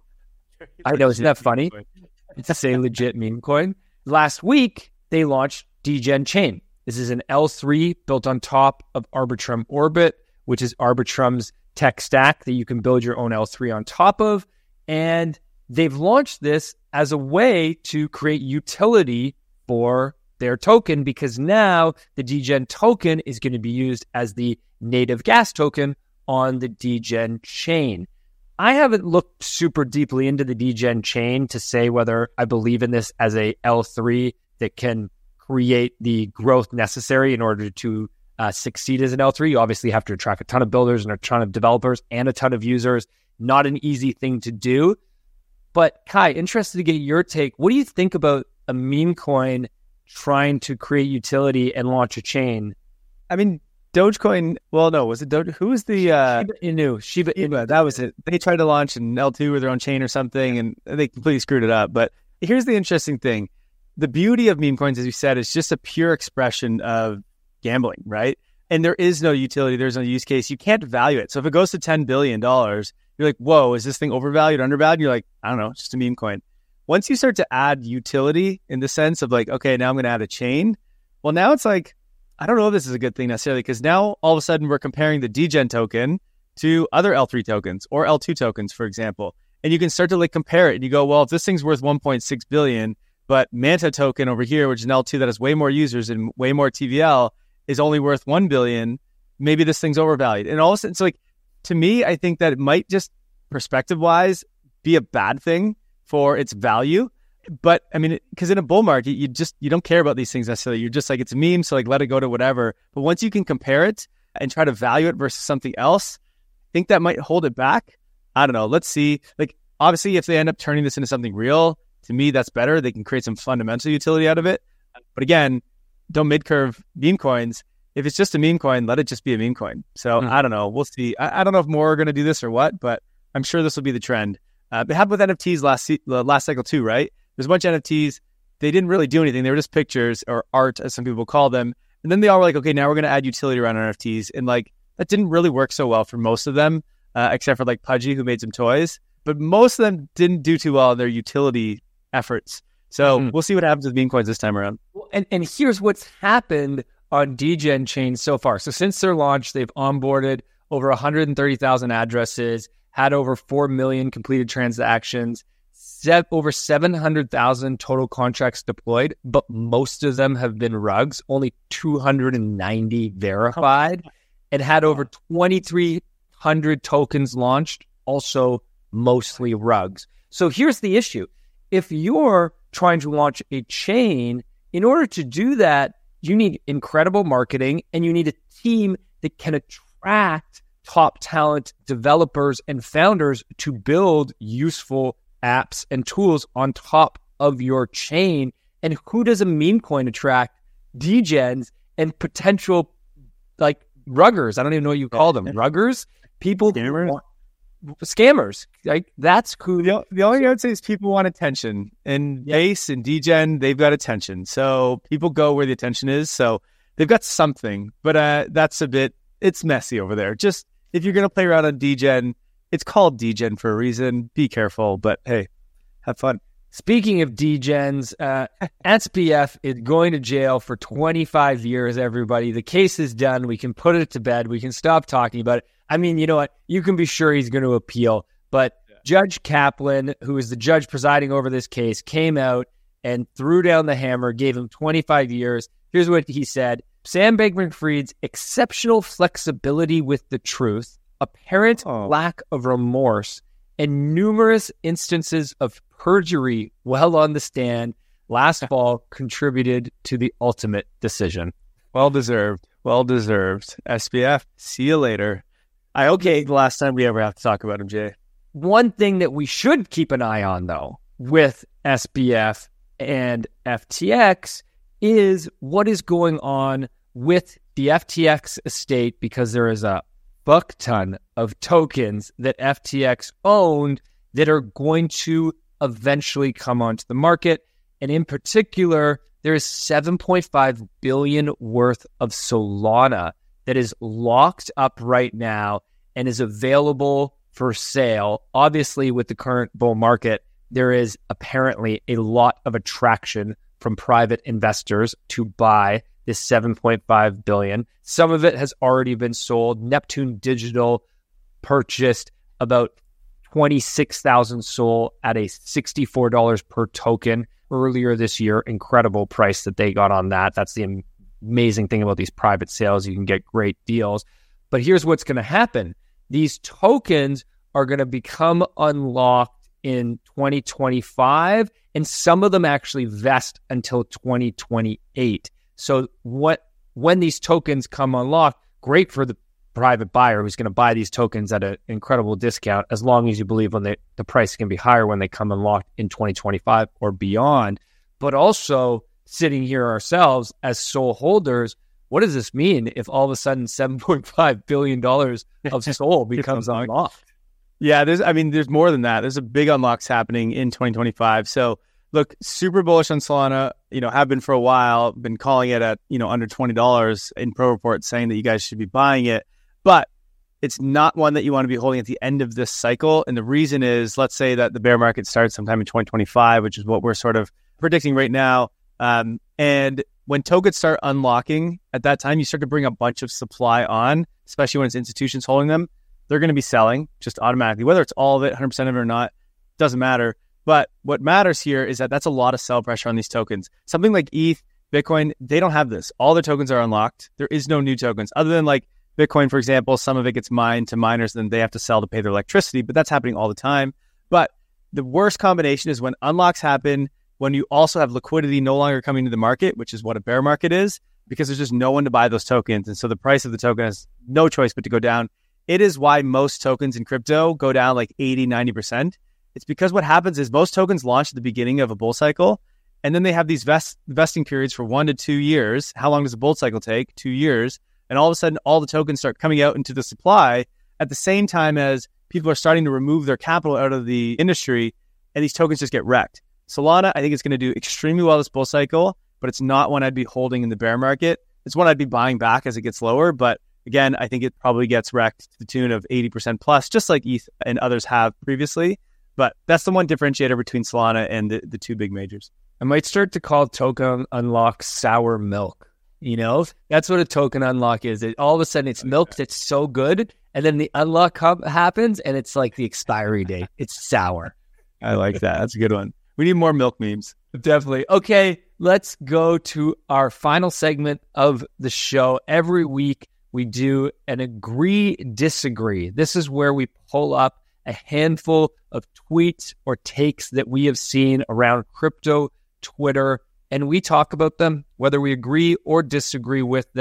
I know, isn't that funny? It's a legit meme coin. Last week, they launched Degen Chain. This is an L3 built on top of Arbitrum Orbit, which is Arbitrum's tech stack that you can build your own L3 on top of. And they've launched this as a way to create utility for their token, because now the Degen token is going to be used as the native gas token on the Degen chain. I haven't looked super deeply into the Degen chain to say whether I believe in this as a L3 that can create the growth necessary in order to succeed as an L3. You obviously have to attract a ton of builders and a ton of developers and a ton of users. Not an easy thing to do. But Kai, interested to get your take. What do you think about a meme coin trying to create utility and launch a chain? I mean, Dogecoin, well, no, was it Doge? Who was the... Shiba Inu. That was it. They tried to launch an L2 with their own chain or something, and they completely screwed it up. But here's the interesting thing. The beauty of meme coins, as you said, is just a pure expression of gambling, right? And there is no utility. There's no use case. You can't value it. So if it goes to $10 billion, you're like, whoa, is this thing overvalued, undervalued? You're like, I don't know, it's just a meme coin. Once you start to add utility in the sense of like, okay, now I'm going to add a chain. Well, now it's like, I don't know if this is a good thing necessarily, because now all of a sudden we're comparing the Degen token to other L3 tokens or L2 tokens, for example. And you can start to like compare it. And you go, well, if this thing's worth 1.6 billion, but Manta token over here, which is an L2 that has way more users and way more TVL, is only worth 1 billion, maybe this thing's overvalued. And all of a sudden, it's like, to me, I think that it might just perspective-wise be a bad thing for its value. But I mean, because in a bull market, you don't care about these things necessarily. You're just like, it's a meme, so like let it go to whatever. But once you can compare it and try to value it versus something else, I think that might hold it back. I don't know. Let's see. Like, obviously, if they end up turning this into something real, to me, that's better. They can create some fundamental utility out of it. But again, don't mid-curve meme coins. If it's just a meme coin, let it just be a meme coin. So I don't know. We'll see. I don't know if more are going to do this or what, but I'm sure this will be the trend. It happened with NFTs last cycle too, right? There's a bunch of NFTs. They didn't really do anything. They were just pictures or art, as some people call them. And then they all were like, okay, now we're going to add utility around NFTs. And like, that didn't really work so well for most of them, except for like Pudgy, who made some toys. But most of them didn't do too well in their utility efforts. So we'll see what happens with meme coins this time around. And here's what's happened on Degen chain so far. So since their launch, they've onboarded over 130,000 addresses, had over 4 million completed transactions, over 700,000 total contracts deployed, but most of them have been rugs, only 290 verified, and had over 2,300 tokens launched, also mostly rugs. So here's the issue. If you're trying to launch a chain, in order to do that, you need incredible marketing and you need a team that can attract top talent developers and founders to build useful apps and tools on top of your chain. And who does a meme coin attract? Degens and potential like ruggers. I don't even know what you call them. Ruggers? People scammers. Like that's who. The only thing I would say is people want attention, and Base and Degen, they've got attention. So people go where the attention is. So they've got something, but that's it's messy over there. Just if you're going to play around on Degen, it's called Degen for a reason. Be careful, but hey, have fun. Speaking of Degens, SBF is going to jail for 25 years, everybody. The case is done. We can put it to bed. We can stop talking about it. I mean, you know what? You can be sure he's going to appeal. But Judge Kaplan, who is the judge presiding over this case, came out and threw down the hammer, gave him 25 years. Here's what he said. Sam Bankman-Fried's exceptional flexibility with the truth, apparent lack of remorse, and numerous instances of perjury while on the stand last fall contributed to the ultimate decision. Well deserved. Well deserved. SBF, see you later. I hope it's the last time we ever have to talk about him, Jay. One thing that we should keep an eye on, though, with SBF and FTX is what is going on with the FTX estate, because there is a buck ton of tokens that FTX owned that are going to eventually come onto the market. And in particular, there is $7.5 billion worth of Solana that is locked up right now and is available for sale. Obviously, with the current bull market, there is apparently a lot of attraction from private investors to buy this $7.5 billion. Some of it has already been sold. Neptune Digital purchased about 26,000 SOL at a $64 per token earlier this year. Incredible price that they got on that. That's the amazing thing about these private sales. You can get great deals. But here's what's going to happen. These tokens are going to become unlocked in 2025, and some of them actually vest until 2028. So when these tokens come unlocked, great for the private buyer who's going to buy these tokens at an incredible discount, as long as you believe when the price can be higher when they come unlocked in 2025 or beyond. But also sitting here ourselves as SOL holders, what does this mean if all of a sudden $7.5 billion of SOL becomes unlocked? Yeah, there's more than that. There's a big unlocks happening in 2025. So look, super bullish on Solana, have been for a while, been calling it at, under $20 in Pro Report, saying that you guys should be buying it. But it's not one that you want to be holding at the end of this cycle. And the reason is, let's say that the bear market starts sometime in 2025, which is what we're sort of predicting right now. And when tokens start unlocking, at that time, you start to bring a bunch of supply on, especially when it's institutions holding them. They're going to be selling just automatically, whether it's all of it, 100% of it or not, doesn't matter. But what matters here is that that's a lot of sell pressure on these tokens. Something like ETH, Bitcoin, they don't have this. All their tokens are unlocked. There is no new tokens other than like Bitcoin, for example. Some of it gets mined to miners, then they have to sell to pay their electricity, but that's happening all the time. But the worst combination is when unlocks happen, when you also have liquidity no longer coming to the market, which is what a bear market is, because there's just no one to buy those tokens. And so the price of the token has no choice but to go down. It is why most tokens in crypto go down like 80, 90%. It's because what happens is most tokens launch at the beginning of a bull cycle, and then they have these vesting periods for 1 to 2 years. How long does a bull cycle take? 2 years. And all of a sudden, all the tokens start coming out into the supply at the same time as people are starting to remove their capital out of the industry, and these tokens just get wrecked. Solana, I think it's going to do extremely well this bull cycle, but it's not one I'd be holding in the bear market. It's one I'd be buying back as it gets lower, but again, I think it probably gets wrecked to the tune of 80% plus, just like ETH and others have previously. But that's the one differentiator between Solana and the two big majors. I might start to call token unlock sour milk. That's what a token unlock is. All of a sudden, it's milk that's so good, and then the unlock happens, and it's like the expiry date. It's sour. I like that. That's a good one. We need more milk memes. Definitely. Okay, let's go to our final segment of the show. Every week, we do an agree-disagree. This is where we pull up a handful of tweets or takes that we have seen around crypto, Twitter, and we talk about them, whether we agree or disagree with them.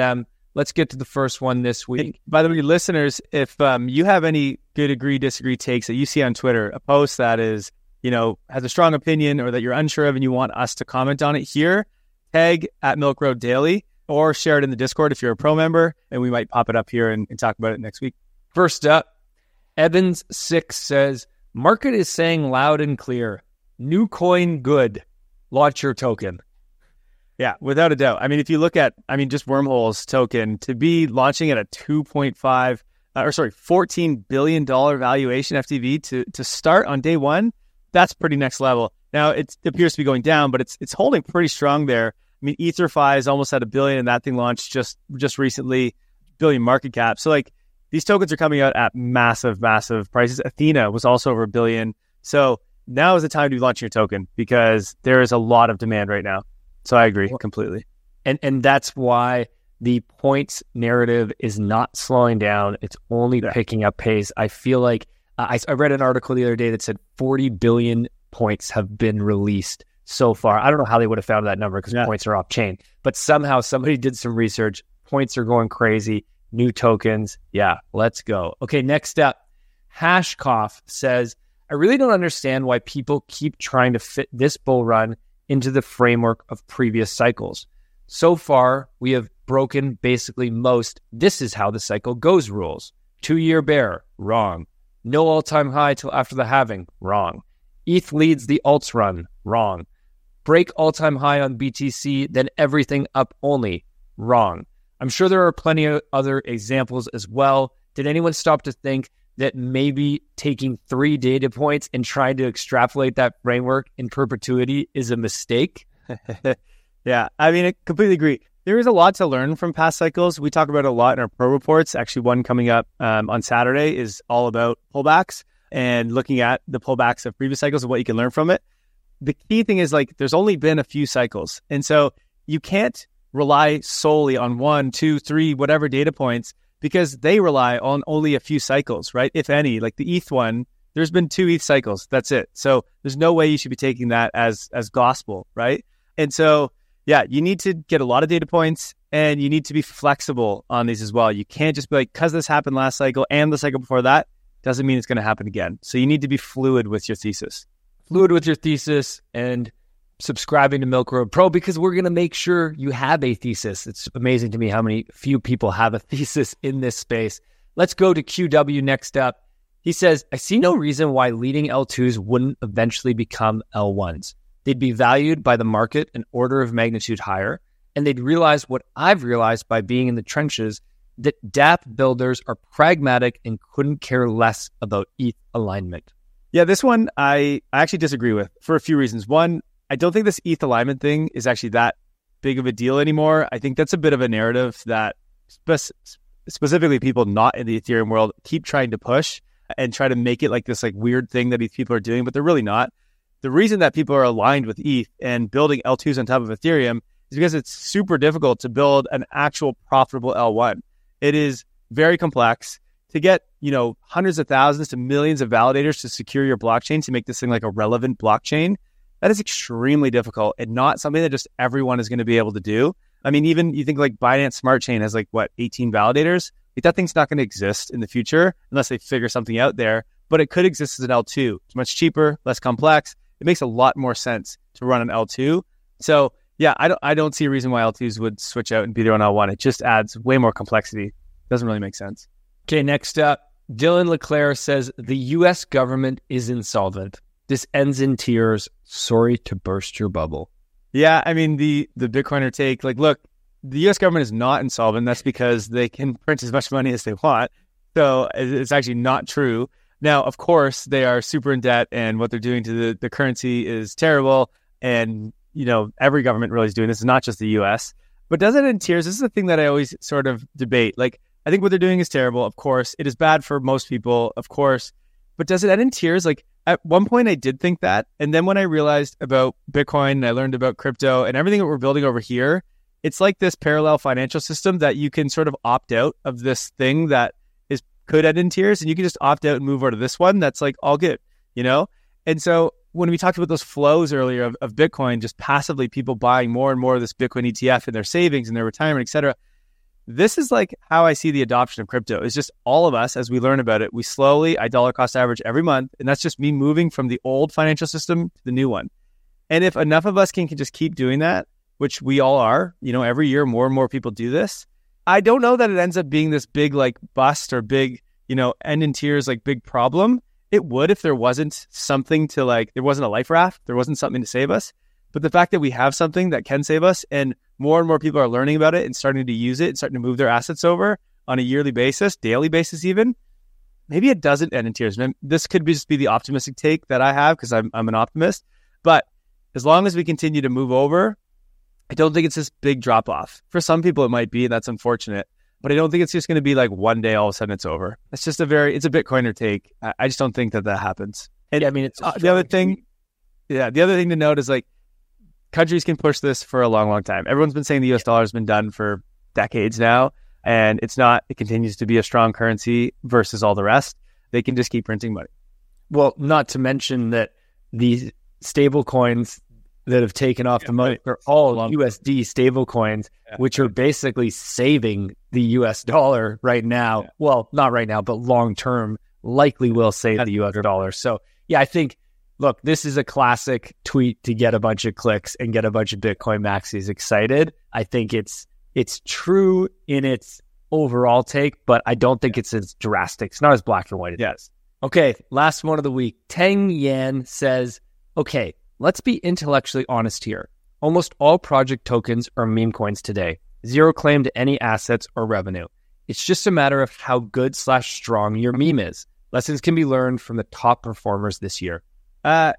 Let's get to the first one this week. And by the way, listeners, if you have any good agree, disagree takes that you see on Twitter, a post that is, has a strong opinion or that you're unsure of and you want us to comment on it here, tag at Milk Road Daily or share it in the Discord if you're a pro member, and we might pop it up here and talk about it next week. First up, Evans6 says, market is saying loud and clear, new coin good, launch your token. Yeah, without a doubt. I mean, if you look at, just Wormhole's token, to be launching at a $14 billion valuation FTV to start on day one, that's pretty next level. Now, it appears to be going down, but it's holding pretty strong there. I mean, EtherFi is almost at $1 billion, and that thing launched just recently, billion market cap. So, these tokens are coming out at massive, massive prices. Athena was also over $1 billion. So now is the time to be launching your token because there is a lot of demand right now. So I agree completely. And that's why the points narrative is not slowing down. It's only picking up pace. I feel like I read an article the other day that said 40 billion points have been released so far. I don't know how they would have found that number because points are off chain, but somehow somebody did some research. Points are going crazy. New tokens. Yeah, let's go. Okay, next up, Hashcoff says, I really don't understand why people keep trying to fit this bull run into the framework of previous cycles. So far, we have broken basically most this is how the cycle goes rules. 2-year bear, wrong. No all-time high till after the halving, wrong. ETH leads the alts run, wrong. Break all-time high on BTC, then everything up only, wrong. I'm sure there are plenty of other examples as well. Did anyone stop to think that maybe taking 3 data points and trying to extrapolate that framework in perpetuity is a mistake? Yeah, I completely agree. There is a lot to learn from past cycles. We talk about it a lot in our pro reports. Actually, one coming up on Saturday is all about pullbacks and looking at the pullbacks of previous cycles and what you can learn from it. The key thing is there's only been a few cycles. And so you can't rely solely on 1, 2, 3, whatever data points, because they rely on only a few cycles, right? If any, like the ETH one, there's been 2 ETH cycles. That's it. So there's no way you should be taking that as gospel, right? And so, yeah, you need to get a lot of data points and you need to be flexible on these as well. You can't just be like, because this happened last cycle and the cycle before that, doesn't mean it's going to happen again. So you need to be fluid with your thesis. Fluid with your thesis and subscribing to Milk Road Pro, because we're going to make sure you have a thesis. It's amazing to me how few people have a thesis in this space. Let's go to QW next up. He says, I see no reason why leading L2s wouldn't eventually become L1s. They'd be valued by the market an order of magnitude higher, and they'd realize what I've realized by being in the trenches, that dApp builders are pragmatic and couldn't care less about ETH alignment. Yeah, this one I actually disagree with for a few reasons. One, I don't think this ETH alignment thing is actually that big of a deal anymore. I think that's a bit of a narrative that specifically people not in the Ethereum world keep trying to push and try to make it like this weird thing that these people are doing, but they're really not. The reason that people are aligned with ETH and building L2s on top of Ethereum is because it's super difficult to build an actual profitable L1. It is very complex to get, hundreds of thousands to millions of validators to secure your blockchain to make this thing like a relevant blockchain. That is extremely difficult and not something that just everyone is going to be able to do. I mean, even you think Binance Smart Chain has 18 validators. That thing's not going to exist in the future unless they figure something out there, but it could exist as an L2. It's much cheaper, less complex. It makes a lot more sense to run an L2. So yeah, I don't see a reason why L2s would switch out and be their own L1. It just adds way more complexity. Doesn't really make sense. Okay, next up, Dylan Leclerc says, the U.S. government is insolvent. This ends in tears. Sorry to burst your bubble. Yeah, I mean, the Bitcoiner take, look, the U.S. government is not insolvent. That's because they can print as much money as they want. So it's actually not true. Now, of course, they are super in debt, and what they're doing to the currency is terrible. And, every government really is doing this, not just the U.S. But does it end in tears? This is the thing that I always sort of debate. I think what they're doing is terrible, of course. It is bad for most people, of course. But does it end in tears? At one point, I did think that. And then when I realized about Bitcoin and I learned about crypto and everything that we're building over here, it's like this parallel financial system that you can sort of opt out of this thing that could end in tears, and you can just opt out and move over to this one that's all good, And so when we talked about those flows earlier of Bitcoin, just passively people buying more and more of this Bitcoin ETF in their savings and their retirement, et cetera, this is like how I see the adoption of crypto. It's just all of us, as we learn about it, I dollar cost average every month. And that's just me moving from the old financial system to the new one. And if enough of us can just keep doing that, which we all are, every year more and more people do this, I don't know that it ends up being this big like bust or big, end in tears, like big problem. It would if there wasn't something to there wasn't a life raft, there wasn't something to save us. But the fact that we have something that can save us and more and more people are learning about it and starting to use it and starting to move their assets over on a yearly basis, daily basis even, maybe it doesn't end in tears. This could just be the optimistic take that I have because I'm an optimist. But as long as we continue to move over, I don't think it's this big drop off. For some people it might be, and that's unfortunate. But I don't think it's just going to be like one day all of a sudden it's over. It's just it's a Bitcoiner take. I just don't think that happens. And it's the other thing. Yeah, the other thing to note is countries can push this for a long, long time. Everyone's been saying the US dollar has been done for decades now, and it's not. It continues to be a strong currency versus all the rest. They can just keep printing money. Well, not to mention that these stable coins that have taken off the money are all USD stable coins, which are basically saving the US dollar right now. Yeah. Well, not right now, but long term likely will save the US dollar. So yeah, I think, look, this is a classic tweet to get a bunch of clicks and get a bunch of Bitcoin maxis excited. I think it's true in its overall take, but I don't think it's as drastic. It's not as black and white as this. Okay, last one of the week. Tang Yan says, okay, let's be intellectually honest here. Almost all project tokens are meme coins today. Zero claim to any assets or revenue. It's just a matter of how good/strong your meme is. Lessons can be learned from the top performers this year. Yeah,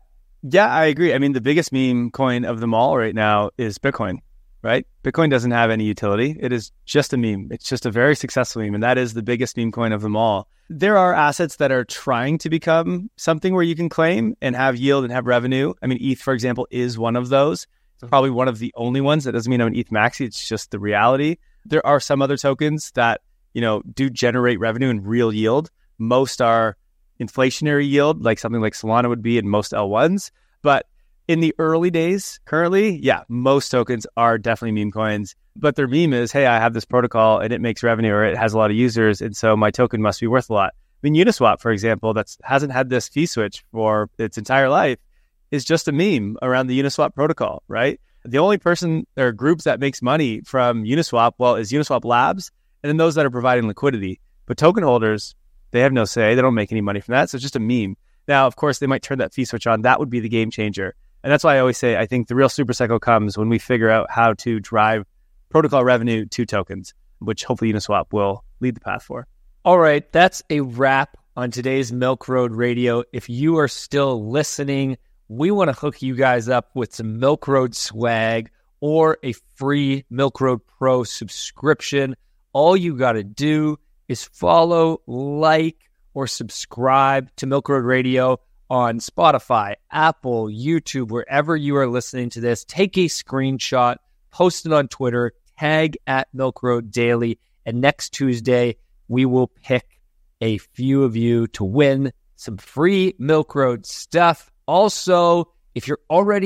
I agree. I mean, the biggest meme coin of them all right now is Bitcoin, right? Bitcoin doesn't have any utility. It is just a meme. It's just a very successful meme, and that is the biggest meme coin of them all. There are assets that are trying to become something where you can claim and have yield and have revenue. I mean, ETH, for example, is one of those. It's probably one of the only ones. That doesn't mean I'm an ETH maxi. It's just the reality. There are some other tokens that, do generate revenue and real yield. Most are inflationary yield, like something like Solana would be in most L1s. But in the early days, currently, yeah, most tokens are definitely meme coins. But their meme is, hey, I have this protocol and it makes revenue or it has a lot of users, and so my token must be worth a lot. I mean, Uniswap, for example, that hasn't had this fee switch for its entire life, is just a meme around the Uniswap protocol, right? The only person or groups that makes money from Uniswap, is Uniswap Labs, and then those that are providing liquidity. But token holders, they have no say. They don't make any money from that. So it's just a meme. Now, of course, they might turn that fee switch on. That would be the game changer. And that's why I always say, I think the real super cycle comes when we figure out how to drive protocol revenue to tokens, which hopefully Uniswap will lead the path for. All right. That's a wrap on today's Milk Road Radio. If you are still listening, we want to hook you guys up with some Milk Road swag or a free Milk Road Pro subscription. All you got to do is follow, like, or subscribe to Milk Road Radio on Spotify, Apple, YouTube, wherever you are listening to this. Take a screenshot, post it on Twitter, tag at Milk Road Daily, and next Tuesday, we will pick a few of you to win some free Milk Road stuff. Also, if you're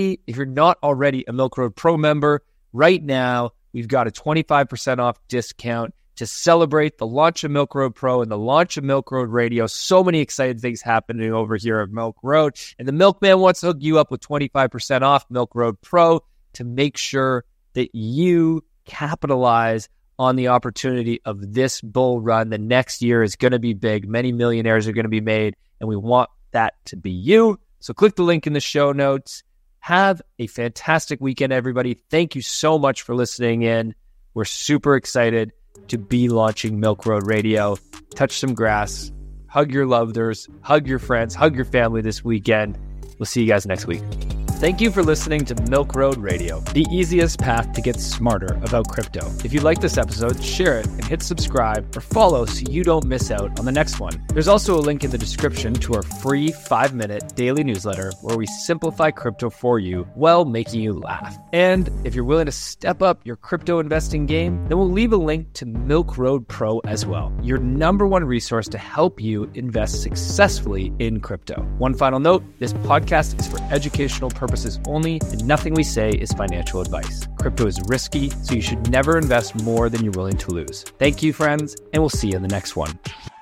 not already a Milk Road Pro member, right now, we've got a 25% off discount to celebrate the launch of Milk Road Pro and the launch of Milk Road Radio. So many exciting things happening over here at Milk Road. And the Milkman wants to hook you up with 25% off Milk Road Pro to make sure that you capitalize on the opportunity of this bull run. The next year is going to be big. Many millionaires are going to be made, and we want that to be you. So click the link in the show notes. Have a fantastic weekend, everybody. Thank you so much for listening in. We're super excited to be launching Milk Road Radio. Touch some grass, hug your loved ones, hug your friends, hug your family this weekend. We'll see you guys next week. Thank you for listening to Milk Road Radio, the easiest path to get smarter about crypto. If you like this episode, share it and hit subscribe or follow so you don't miss out on the next one. There's also a link in the description to our free 5-minute daily newsletter where we simplify crypto for you while making you laugh. And if you're willing to step up your crypto investing game, then we'll leave a link to Milk Road Pro as well, your #1 resource to help you invest successfully in crypto. One final note, this podcast is for educational purposes purposes only, and nothing we say is financial advice. Crypto is risky, so you should never invest more than you're willing to lose. Thank you, friends, and we'll see you in the next one.